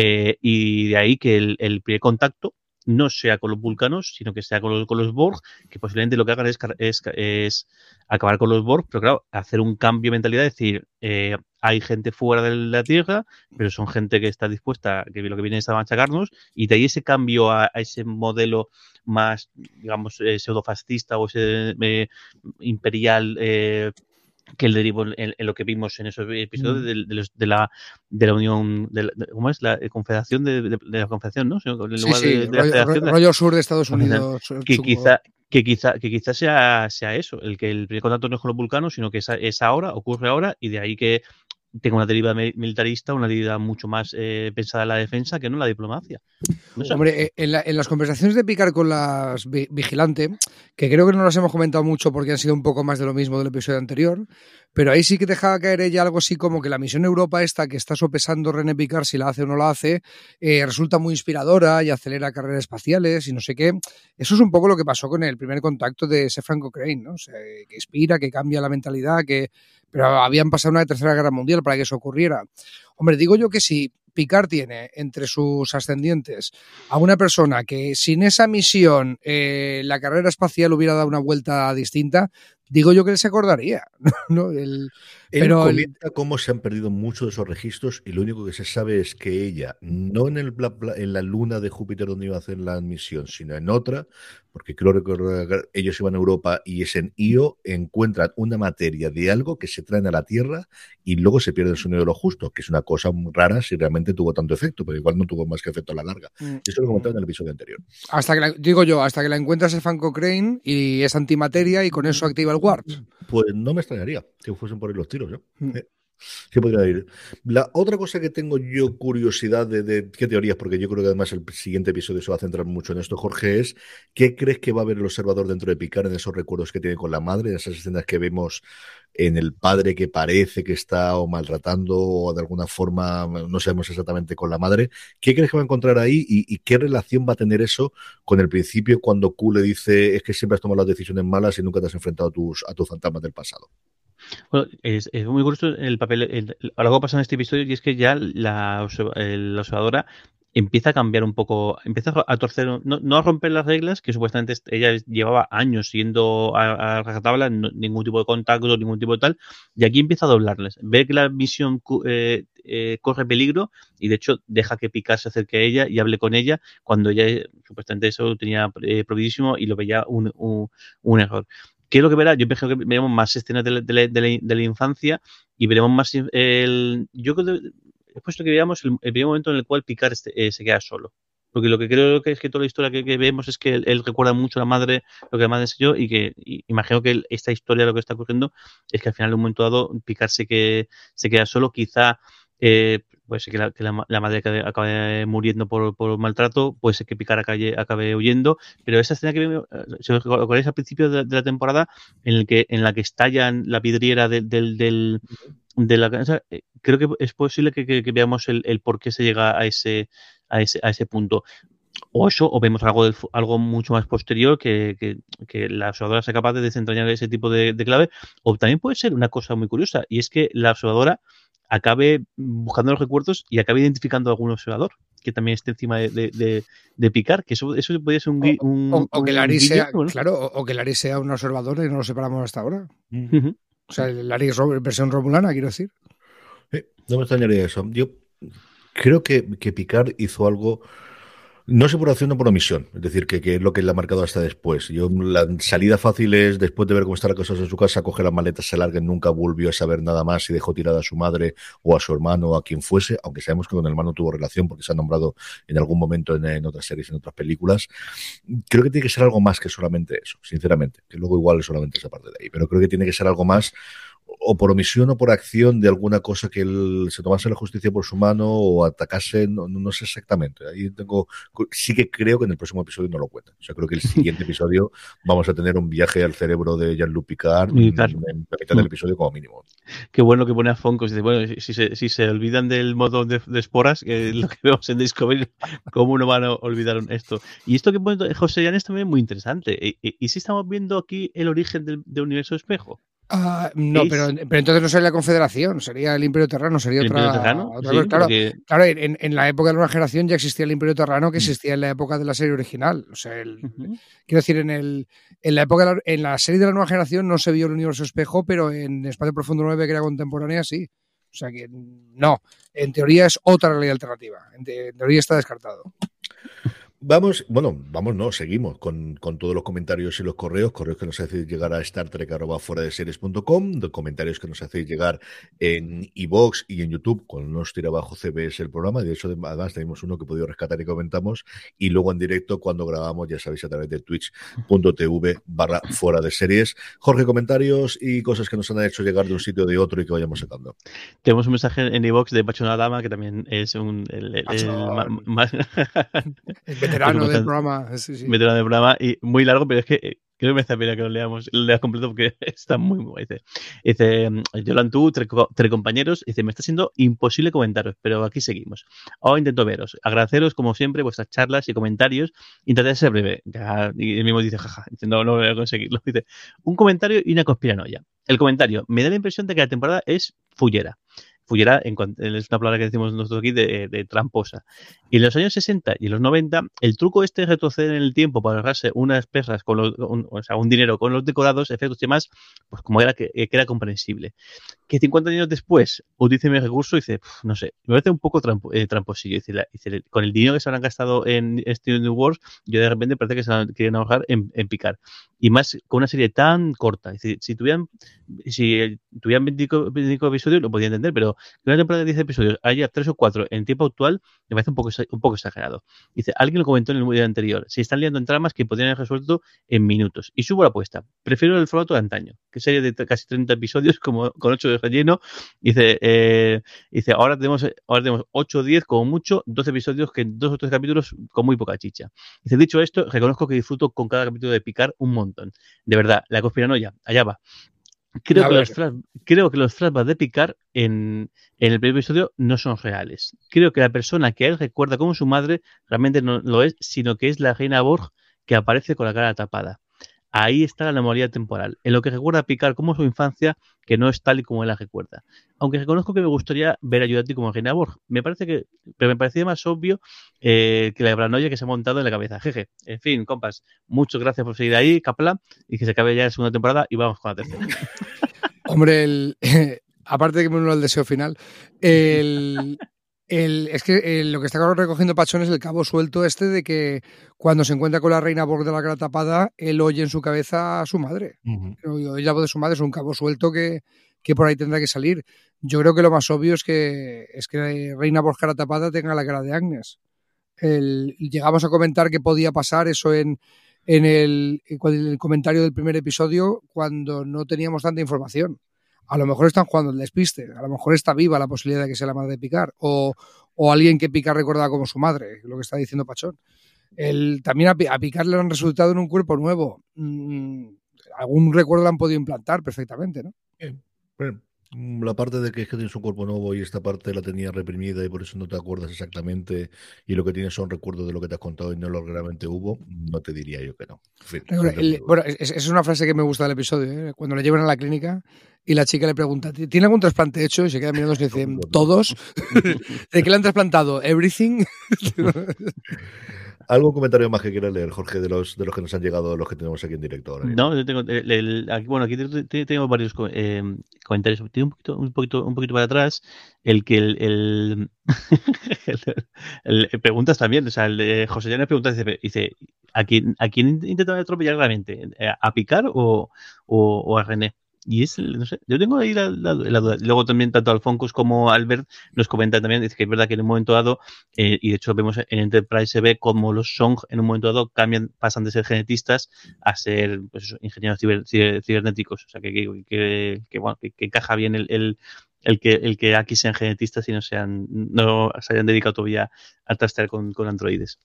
y de ahí que el primer contacto no sea con los vulcanos, sino que sea con los Borg, que posiblemente lo que hagan es acabar con los Borg, pero claro, hacer un cambio de mentalidad, es decir, hay gente fuera de la Tierra, pero son gente que está dispuesta, que lo que viene es a machacarnos, y de ahí ese cambio a ese modelo más, digamos, pseudofascista o ese imperial, que el derivó en lo que vimos en esos episodios de la Unión, ¿cómo es? La Confederación de la Confederación, ¿no? En lugar de la Federación, rollo sur de Estados Unidos. Que quizá sea eso, el que el primer contacto no es con los vulcanos, sino que es ahora, ocurre ahora, y de ahí que tenga una deriva militarista, una deriva mucho más pensada en la defensa que no en la diplomacia. No sé. Hombre, en las conversaciones de Picard con las Vigilante, que creo que no las hemos comentado mucho porque han sido un poco más de lo mismo del episodio anterior, pero ahí sí que dejaba caer ella algo así como que la misión Europa esta que está sopesando René Picard si la hace o no la hace, resulta muy inspiradora y acelera carreras espaciales y no sé qué. Eso es un poco lo que pasó con el primer contacto de ese Frank Cochrane, ¿no? O sea, que inspira, que cambia la mentalidad, pero habían pasado una tercera guerra mundial para que eso ocurriera. Hombre, digo yo que si Picard tiene entre sus ascendientes a una persona que sin esa misión la carrera espacial hubiera dado una vuelta distinta, digo yo que él se acordaría, ¿no? Él comenta cómo se han perdido muchos de esos registros y lo único que se sabe es que ella, no en la luna de Júpiter donde iba a hacer la misión, sino en otra, porque creo recordar ellos iban a Europa y es en Io, encuentran una materia de algo que se traen a la Tierra y luego se pierde el sonido de lo justo, que es una cosa muy rara si realmente tuvo tanto efecto, pero igual no tuvo más que efecto a la larga. Eso lo comentaba en el episodio anterior. Hasta que la encuentras el Frank Cochrane y es antimateria y con eso activa el warp. Pues no me extrañaría que fuesen por ahí los tiros, ¿no? Sí podría ir. La otra cosa que tengo yo curiosidad de qué teorías, porque yo creo que además el siguiente episodio se va a centrar mucho en esto, Jorge, es ¿qué crees que va a ver el observador dentro de Picard en esos recuerdos que tiene con la madre, en esas escenas que vemos en el padre que parece que está o maltratando o de alguna forma no sabemos exactamente con la madre? ¿Qué crees que va a encontrar ahí y qué relación va a tener eso con el principio cuando Q le dice es que siempre has tomado las decisiones malas y nunca te has enfrentado a tus fantasmas del pasado? Bueno, es muy curioso el papel, algo pasa en este episodio y es que ya la observadora empieza a cambiar un poco, empieza a torcer, no a romper las reglas, que supuestamente ella llevaba años siendo a rajatabla, ningún tipo de contacto, ningún tipo de tal, y aquí empieza a doblarles. Ve que la misión corre peligro y de hecho deja que Picard se acerque a ella y hable con ella cuando ella supuestamente eso lo tenía prohibidísimo y lo veía un error. ¿Qué es lo que verá? Yo creo que veremos más escenas de la infancia y veremos más yo creo que he puesto que veamos el primer momento en el cual Picard se queda solo. Porque lo que creo que es que toda la historia que vemos es que él recuerda mucho a la madre, lo que la madre enseñó, y imagino que esta historia, lo que está ocurriendo, es que al final, en un momento dado, Picard se queda solo, quizá puede ser que la madre acabe muriendo por maltrato, puede ser que Picard acabe huyendo, pero esa escena que vemos, si os acordáis al principio de la temporada, en la que estallan la vidriera de la casa, creo que es posible que veamos el por qué se llega a ese punto. O eso, o vemos algo mucho más posterior que la observadora sea capaz de desentrañar ese tipo de clave. O también puede ser una cosa muy curiosa, y es que la observadora acabe buscando los recuerdos y acabe identificando a algún observador que también esté encima de Picard, que eso podría ser o que Laris sea, bueno. claro, o que Laris sea un observador y no lo separamos hasta ahora. Uh-huh. O sea, Laris versión romulana, quiero decir. No me extrañaría eso. Yo creo que Picard hizo algo, no sé por acción o por omisión, es decir, que es lo que le ha marcado hasta después. La salida fácil es, después de ver cómo están las cosas en su casa, coge las maletas, se larga, nunca volvió a saber nada más y dejó tirada a su madre o a su hermano o a quien fuese, aunque sabemos que con el hermano tuvo relación porque se ha nombrado en algún momento en otras series, en otras películas. Creo que tiene que ser algo más que solamente eso, sinceramente, que luego igual es solamente esa parte de ahí, pero creo que tiene que ser algo más, o por omisión o por acción de alguna cosa que él se tomase la justicia por su mano o atacase, no sé exactamente. Ahí sí que creo que en el próximo episodio no lo cuentan. O sea, creo que el siguiente episodio vamos a tener un viaje al cerebro de Jean-Luc Picard en la mitad del episodio como mínimo. Qué bueno que pone a Foncos. Dice, bueno, si se olvidan del modo de esporas, lo que vemos en Discovery, ¿cómo no van a olvidar esto? Y esto que pone José Llanes también es muy interesante. ¿Y si estamos viendo aquí el origen del universo espejo? No, pero entonces no sería la Confederación, sería el Imperio Terrano, sería otra cosa. Claro, porque... claro, en la época de la Nueva Generación ya existía el Imperio Terrano, que existía en la época de la serie original. O sea, quiero decir, en la serie de la Nueva Generación no se vio el universo espejo, pero en Espacio Profundo 9, que era contemporánea, sí. O sea que no, en teoría es otra realidad alternativa. En teoría está descartado. Seguimos con todos los comentarios y los correos que nos hacéis llegar a StarTrek@fueradeseries.com, comentarios que nos hacéis llegar en iVoox y en YouTube con nos tira abajo CBS el programa. De hecho, además tenemos uno que he podido rescatar y comentamos, y luego en directo cuando grabamos, ya sabéis, a través de twitch.tv/fueradeseries. Jorge, comentarios y cosas que nos han hecho llegar de un sitio o de otro y que vayamos sacando. Tenemos un mensaje en iVoox de Pacho Nadama, que también es más veterano del programa. Sí. Veterano del programa y muy largo, pero es que creo que me hace pena que lo leas completo porque está muy guay. Dice Yolan, tú, tres compañeros, dice, me está siendo imposible comentaros, pero aquí seguimos. Ahora intento veros. Agradeceros, como siempre, vuestras charlas y comentarios. Intentaré ser breve. Y él mismo dice, jaja, dice, no voy a conseguirlo. Dice, un comentario y una conspiranoia. El comentario, me da la impresión de que la temporada es fullera. Fullera es una palabra que decimos nosotros aquí de tramposa. Y en los años 60 y en los 90, el truco de retroceder en el tiempo para ahorrarse unas perras un dinero con los decorados, efectos y demás, pues como era que era comprensible. Que 50 años después utilicen el recurso y dice, no sé, me parece un poco tramposillo. Dice, con el dinero que se habrán gastado en Steven Universe, yo de repente parece que se querían ahorrar en Picard. Y más con una serie tan corta. Dice, si tuvieran 25 episodios, lo podía entender, pero que una temporada de 10 episodios haya 3 o 4 en tiempo actual, me parece un poco exagerado. Dice, alguien lo comentó en el video anterior, se están liando en tramas que podrían haber resuelto en minutos. Y subo la apuesta, prefiero el formato de antaño, que serie de casi 30 episodios como con 8 de relleno. Dice, ahora tenemos 8 o 10 como mucho, 12 episodios que 2 o 3 capítulos con muy poca chicha. Dice, dicho esto, reconozco que disfruto con cada capítulo de Picard un montón. De verdad, la conspiranoia, allá va. Creo que los flashbacks de Picard en el primer episodio no son reales. Creo que la persona que él recuerda como su madre realmente no lo es, sino que es la reina Borg que aparece con la cara tapada. ahí está la anomalía temporal, en lo que recuerda a Picard como su infancia, que no es tal y como él la recuerda. Aunque reconozco que me gustaría ver a Jurati como Reina Borg, pero me parecía más obvio que la paranoia que se ha montado en la cabeza. Jeje. En fin, compas, muchas gracias por seguir ahí, Kaplan, y que se acabe ya la segunda temporada y vamos con la tercera. Hombre, aparte de que me uno al deseo final, es que lo que está recogiendo Pachón es el cabo suelto de que cuando se encuentra con la Reina Borg de la cara tapada, él oye en su cabeza a su madre. Oye la voz de su madre, es un cabo suelto que por ahí tendrá que salir. Yo creo que lo más obvio es que Reina Borg cara tapada tenga la cara de Agnes. Llegamos a comentar que podía pasar eso en el comentario del primer episodio cuando no teníamos tanta información. A lo mejor están jugando el despiste, a lo mejor está viva la posibilidad de que sea la madre de Picard o alguien que Picard recordaba como su madre, lo que está diciendo Pachón. También a Picard le han resultado en un cuerpo nuevo. Algún recuerdo le han podido implantar perfectamente, ¿no? Bueno, la parte de que es que tienes un cuerpo nuevo y esta parte la tenía reprimida y por eso no te acuerdas exactamente y lo que tienes son recuerdos de lo que te has contado y no lo que realmente hubo, no te diría yo que no. En fin, bueno, es una frase que me gusta del episodio, ¿eh? Cuando le llevan a la clínica y la chica le pregunta, ¿tiene algún trasplante hecho? Y se queda mirando y dice, ¿todos? ¿De qué le han trasplantado? ¿Everything? ¿Algún comentario más que quieras leer, Jorge, de los que nos han llegado, de los que tenemos aquí en directo ahora? No, yo tengo aquí tengo varios comentarios. Tiene un poquito para atrás. Preguntas también. O sea, el de José Llanes pregunta, dice ¿a quién intentaba atropellar realmente? ¿A Picard o a René? Y no sé, yo tengo ahí la duda. Luego también tanto Alfoncos como Albert nos comentan también, dice que es verdad que en un momento dado, y de hecho vemos en Enterprise se ve como los Song en un momento dado pasan de ser genetistas a ser pues, ingenieros cibernéticos. O sea que encaja bien el que aquí sean genetistas y no se hayan dedicado todavía a trastear con androides.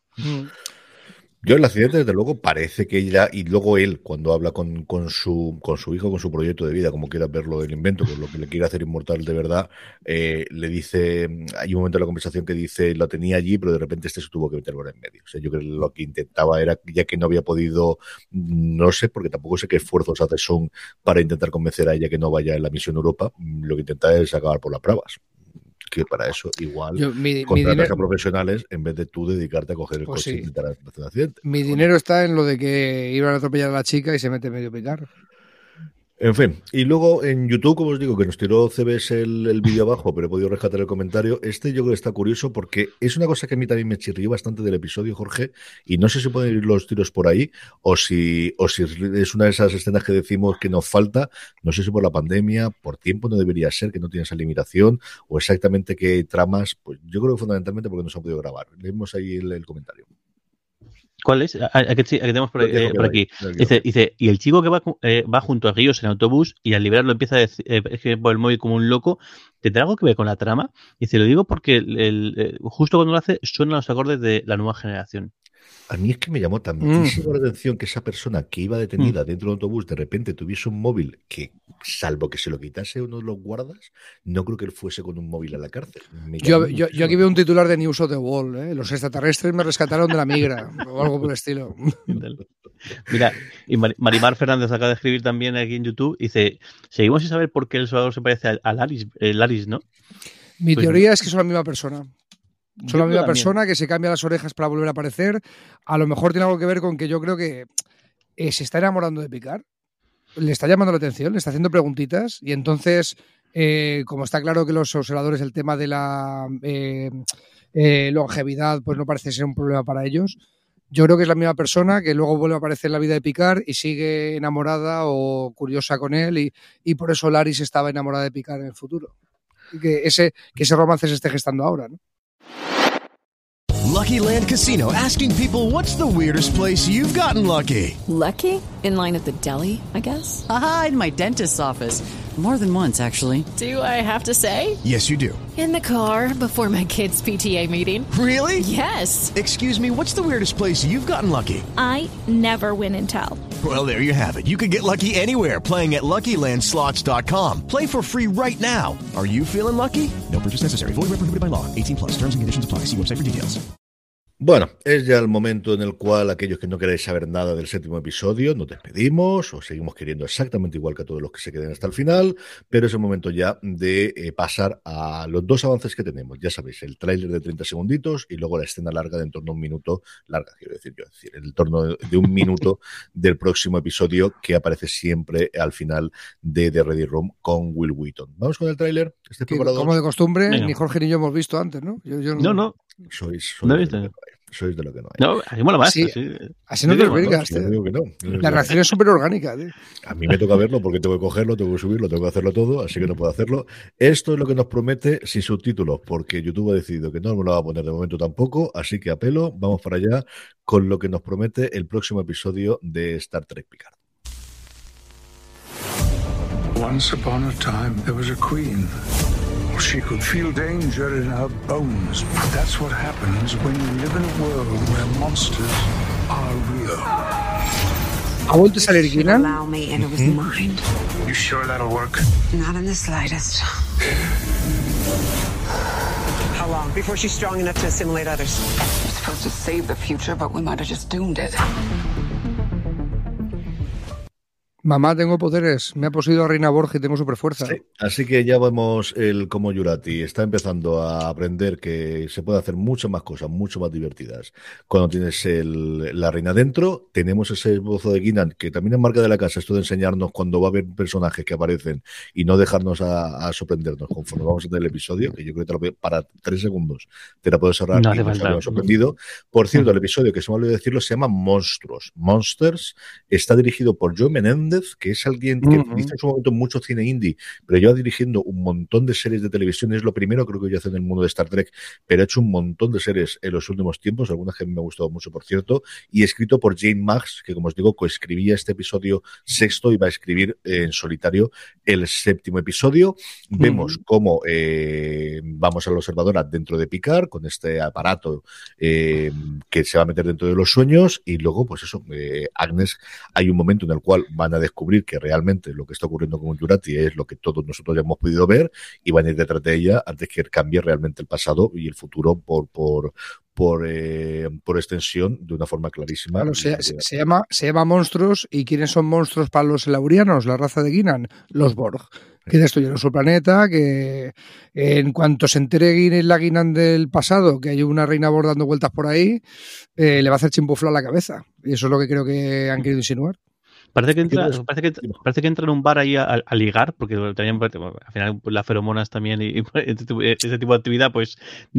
Yo el accidente, desde luego, parece que ella, y luego él, cuando habla con su hijo, con su proyecto de vida, como quiera verlo del invento, con lo que le quiere hacer inmortal de verdad, le dice, hay un momento en la conversación que dice, lo tenía allí, pero de repente se tuvo que meter por en medio. O sea, yo creo que lo que intentaba era, ya que no había podido, no sé, porque tampoco sé qué esfuerzos hace Son para intentar convencer a ella que no vaya en la misión Europa, lo que intenta es acabar por las pruebas. Que para eso igual contratas a profesionales en vez de tú dedicarte a coger el coche y intentar hacer un accidente. Mi dinero está en lo de que iban a atropellar a la chica y se mete medio Picard. En fin, y luego en YouTube, como os digo, que nos tiró CBS el vídeo abajo, pero he podido rescatar el comentario. Yo creo que está curioso porque es una cosa que a mí también me chirrió bastante del episodio, Jorge, y no sé si pueden ir los tiros por ahí o si es una de esas escenas que decimos que nos falta, no sé si por la pandemia, por tiempo no debería ser, que no tiene esa limitación, o exactamente qué tramas, pues yo creo que fundamentalmente porque no se han podido grabar. Leemos ahí el comentario. ¿Cuál es? ¿A qué tenemos por aquí? Dice, y el chico que va junto a Ríos en autobús y al liberarlo empieza a decir por el móvil como un loco, ¿tendrá algo que ver con la trama? Dice, lo digo porque justo cuando lo hace suenan los acordes de la nueva generación. A mí es que me llamó tantísimo la atención que esa persona que iba detenida dentro del autobús de repente tuviese un móvil que, salvo que se lo quitase uno de los guardas, no creo que él fuese con un móvil a la cárcel. Yo aquí veo un titular de News of the World, ¿eh? Los extraterrestres me rescataron de la migra o algo por el estilo. Mira, y Marimar Fernández acaba de escribir también aquí en YouTube, dice, seguimos sin saber por qué el soldador se parece a Laris, ¿no? Mi teoría es que son la misma persona. Son la misma persona que se cambia las orejas para volver a aparecer. A lo mejor tiene algo que ver con que yo creo que se está enamorando de Picard. Le está llamando la atención, le está haciendo preguntitas y entonces, como está claro que los observadores el tema de la longevidad pues no parece ser un problema para ellos, yo creo que es la misma persona que luego vuelve a aparecer en la vida de Picard y sigue enamorada o curiosa con él y por eso Laris estaba enamorada de Picard en el futuro. Y que ese romance se esté gestando ahora, ¿no? Lucky Land Casino, asking people, what's the weirdest place you've gotten lucky? Lucky? In line at the deli, I guess? Aha, in my dentist's office. More than once, actually. Do I have to say? Yes, you do. In the car before my kids' PTA meeting. Really? Yes. Excuse me, what's the weirdest place you've gotten lucky? I never win and tell. Well, there you have it. You can get lucky anywhere, playing at LuckyLandSlots.com. Play for free right now. Are you feeling lucky? No purchase necessary. Void where prohibited by law. 18+. Terms and conditions apply. See website for details. Bueno, es ya el momento en el cual aquellos que no queréis saber nada del 7º episodio, nos despedimos, os seguimos queriendo exactamente igual que a todos los que se queden hasta el final, pero es el momento ya de pasar a los 2 avances que tenemos. Ya sabéis, el tráiler de 30 segunditos y luego la escena larga de en torno a 1 minuto, en torno de 1 minuto del próximo episodio que aparece siempre al final de The Ready Room con Will Wheaton. Vamos con el tráiler. ¿Estáis preparados? Como de costumbre, Venga. ni Jorge ni yo hemos visto antes, ¿no? Yo No. Sois No he de visto. lo que no hay. Sois de lo que no hay. No, a mí mola más. Así no te lo digas. Yo digo que no. La reacción es súper orgánica. A mí me toca verlo porque tengo que cogerlo, tengo que subirlo, tengo que hacerlo todo, así que no puedo hacerlo. Esto es lo que nos promete sin subtítulos, porque YouTube ha decidido que no me lo va a poner de momento tampoco, así que apelo, vamos para allá con lo que nos promete el próximo episodio de Star Trek Picard. Once upon a time, there was a queen. She could feel danger in her bones. That's what happens when you live in a world where monsters are real. ¿Ha vuelto a salir Guinan? Allow me into his mind. You sure that'll work? Not in the slightest. How long before she's strong enough to assimilate others? We're supposed to save the future, but we might have just doomed it. Mamá, tengo poderes. Me ha poseído a Reina Borg y tengo super fuerza. Sí, así que ya vemos el cómo Jurati está empezando a aprender que se puede hacer muchas más cosas, mucho más divertidas. Cuando tienes la reina dentro, tenemos ese esbozo de Guinan, que también es marca de la casa, esto de enseñarnos cuando va a haber personajes que aparecen y no dejarnos a sorprendernos conforme vamos a tener el episodio, que yo creo que para 3 segundos te la puedes ahorrar y nos habíamos sorprendido. Por cierto, el episodio, que se me olvidó decirlo, se llama Monsters, está dirigido por Joe Menéndez, que es alguien que dice en su momento mucho cine indie, pero lleva dirigiendo un montón de series de televisión. Es lo primero creo que yo hace en el mundo de Star Trek, pero ha hecho un montón de series en los últimos tiempos, algunas que me han gustado mucho, por cierto, y escrito por Jane Maggs, que como os digo, coescribía este episodio 6º y va a escribir en solitario el 7º episodio. Vemos cómo vamos al observador dentro de Picard, con este aparato que se va a meter dentro de los sueños, y luego, pues eso, Agnes, hay un momento en el cual van a descubrir que realmente lo que está ocurriendo con Jurati es lo que todos nosotros ya hemos podido ver, y van a ir detrás de ella antes que cambie realmente el pasado y el futuro por extensión de una forma clarísima. Claro, se llama Monstruos. ¿Y quiénes son monstruos para los Laurianos, la raza de Guinan? Los Borg, que destruyeron su planeta, que en cuanto se entere la Guinan del pasado, que hay una reina Borg dando vueltas por ahí, le va a hacer chimpufla a la cabeza. Y eso es lo que creo que han querido insinuar. Parece que entra en un bar ahí a ligar, porque también, al final las feromonas también y ese tipo de actividad pues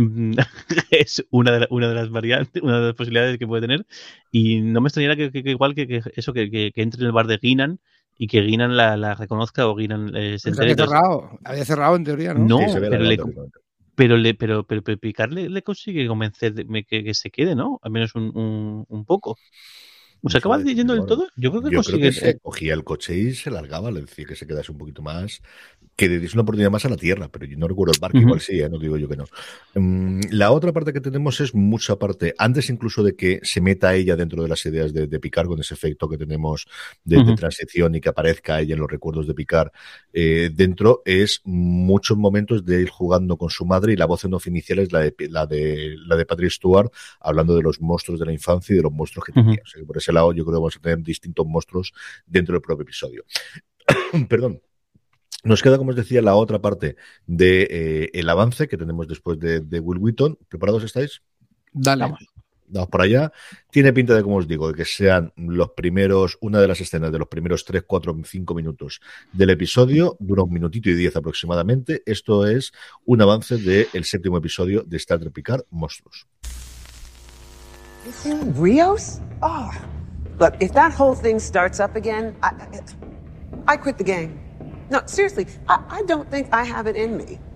es una de las variantes, una de las posibilidades que puede tener, y no me extrañará que igual que eso que entre en el bar de Guinan y que Guinan la reconozca o Guinan se entere. Había cerrado en teoría, ¿no? No, sí, pero Picard le consigue convencer que se quede, ¿no? Al menos un poco. ¿O se acaba yendo del todo? Yo creo que consigue. Creo que se cogía el coche y se largaba, le decía que se quedase un poquito más, que le diese una oportunidad más a la Tierra, pero yo no recuerdo el barco, igual sí, no digo yo que no. La otra parte que tenemos es mucha parte, antes incluso de que se meta ella dentro de las ideas de Picard, con ese efecto que tenemos de transición y que aparezca ella en los recuerdos de Picard, dentro es muchos momentos de ir jugando con su madre, y la voz en off inicial es la de Patrick Stewart, hablando de los monstruos de la infancia y de los monstruos que tenía. O sea, que por ese lado yo creo que vamos a tener distintos monstruos dentro del propio episodio. Perdón. Nos queda, como os decía, la otra parte de el avance que tenemos después de Will Wheaton. ¿Preparados estáis? Dale. Vamos por allá. Tiene pinta de, como os digo, de que sean los primeros, una de las escenas de los primeros 3, 4, 5 minutos del episodio. Dura 1 minutito y 10 aproximadamente. Esto es un avance del 7º episodio de Star Trek Picard, Monstruos. Rios? Oh, look, if that whole thing starts up again, I quit the game. No, seriously, I don't think I have it in me.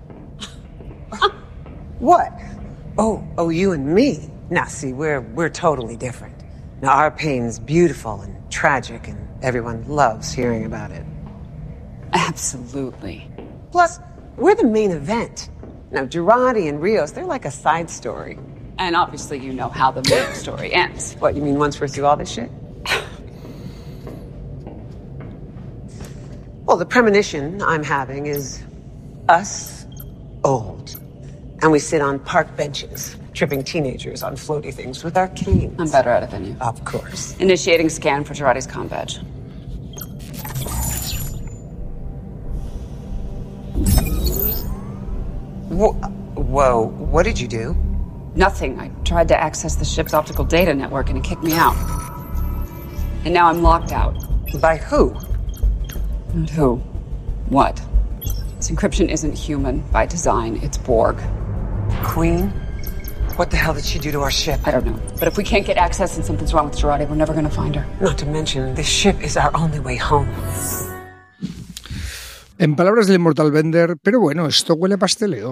What? Oh, you and me. Now, see, we're totally different. Now, our pain's beautiful and tragic, and everyone loves hearing about it. Absolutely. Plus, we're the main event. Now, Jurati and Rios, they're like a side story. And obviously you know how the main story ends. What, you mean once we're through all this shit? Well, the premonition I'm having is us old. And we sit on park benches, tripping teenagers on floaty things with our canes. I'm better at it than you. Of course. Initiating scan for Girardi's comm badge. Whoa, what did you do? Nothing. I tried to access the ship's optical data network and it kicked me out. And now I'm locked out. By who? Not who. What? This encryption isn't human by design. It's Borg. Queen? What the hell did she do to our ship? I don't know. But if we can't get access and something's wrong with Girardi, we're never gonna find her. Not to mention, this ship is our only way home. En palabras del Immortal Bender, pero bueno, esto huele a pasteleo.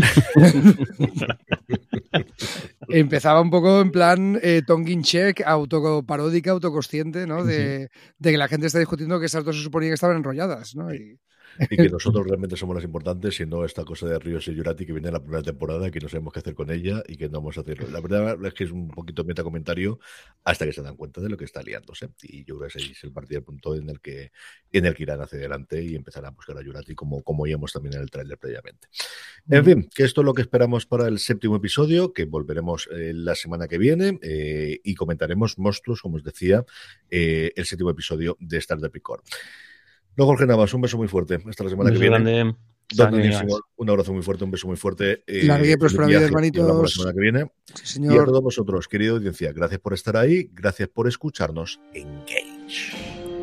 Empezaba un poco en plan tongue in check, autoparódica, autoconsciente, ¿no? De que la gente está discutiendo que esas dos se suponía que estaban enrolladas, ¿no? Y que nosotros realmente somos las importantes, siendo esta cosa de Ríos y Jurati que viene en la primera temporada, que no sabemos qué hacer con ella y que no vamos a hacerlo. La verdad es que es un poquito metacomentario hasta que se dan cuenta de lo que está liándose. Y yo creo que ese es el partido, el punto en el que irán hacia adelante y empezarán a buscar a Jurati como oíamos también en el tráiler previamente. En fin, que esto es lo que esperamos para el 7º episodio, que volveremos la semana que viene y comentaremos monstruos, como os decía, el 7º episodio de Star Trek Picard. No, Jorge Navas, un beso muy fuerte. Hasta la semana que viene. Un abrazo muy fuerte, un beso muy fuerte. La vida y prosperidad, hermanitos. La semana que viene. Sí, señor. Y a todos vosotros, querida audiencia, gracias por estar ahí, gracias por escucharnos. Engage.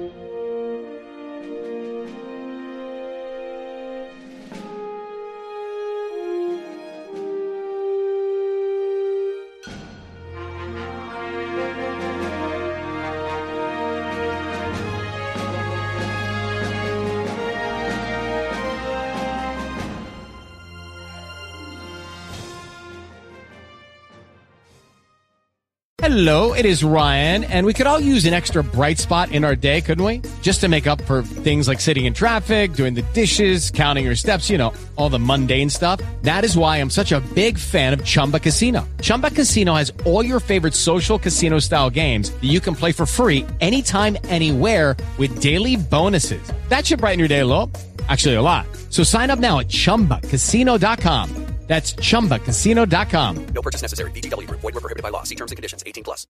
Hello, it is Ryan, and we could all use an extra bright spot in our day, couldn't we? Just to make up for things like sitting in traffic, doing the dishes, counting your steps, you know, all the mundane stuff. That is why I'm such a big fan of Chumba Casino. Chumba Casino has all your favorite social casino-style games that you can play for free anytime, anywhere with daily bonuses. That should brighten your day a little. Actually, a lot. So sign up now at ChumbaCasino.com. That's ChumbaCasino.com. No purchase necessary. VGW Group. Void where prohibited by law. See terms and conditions. 18+.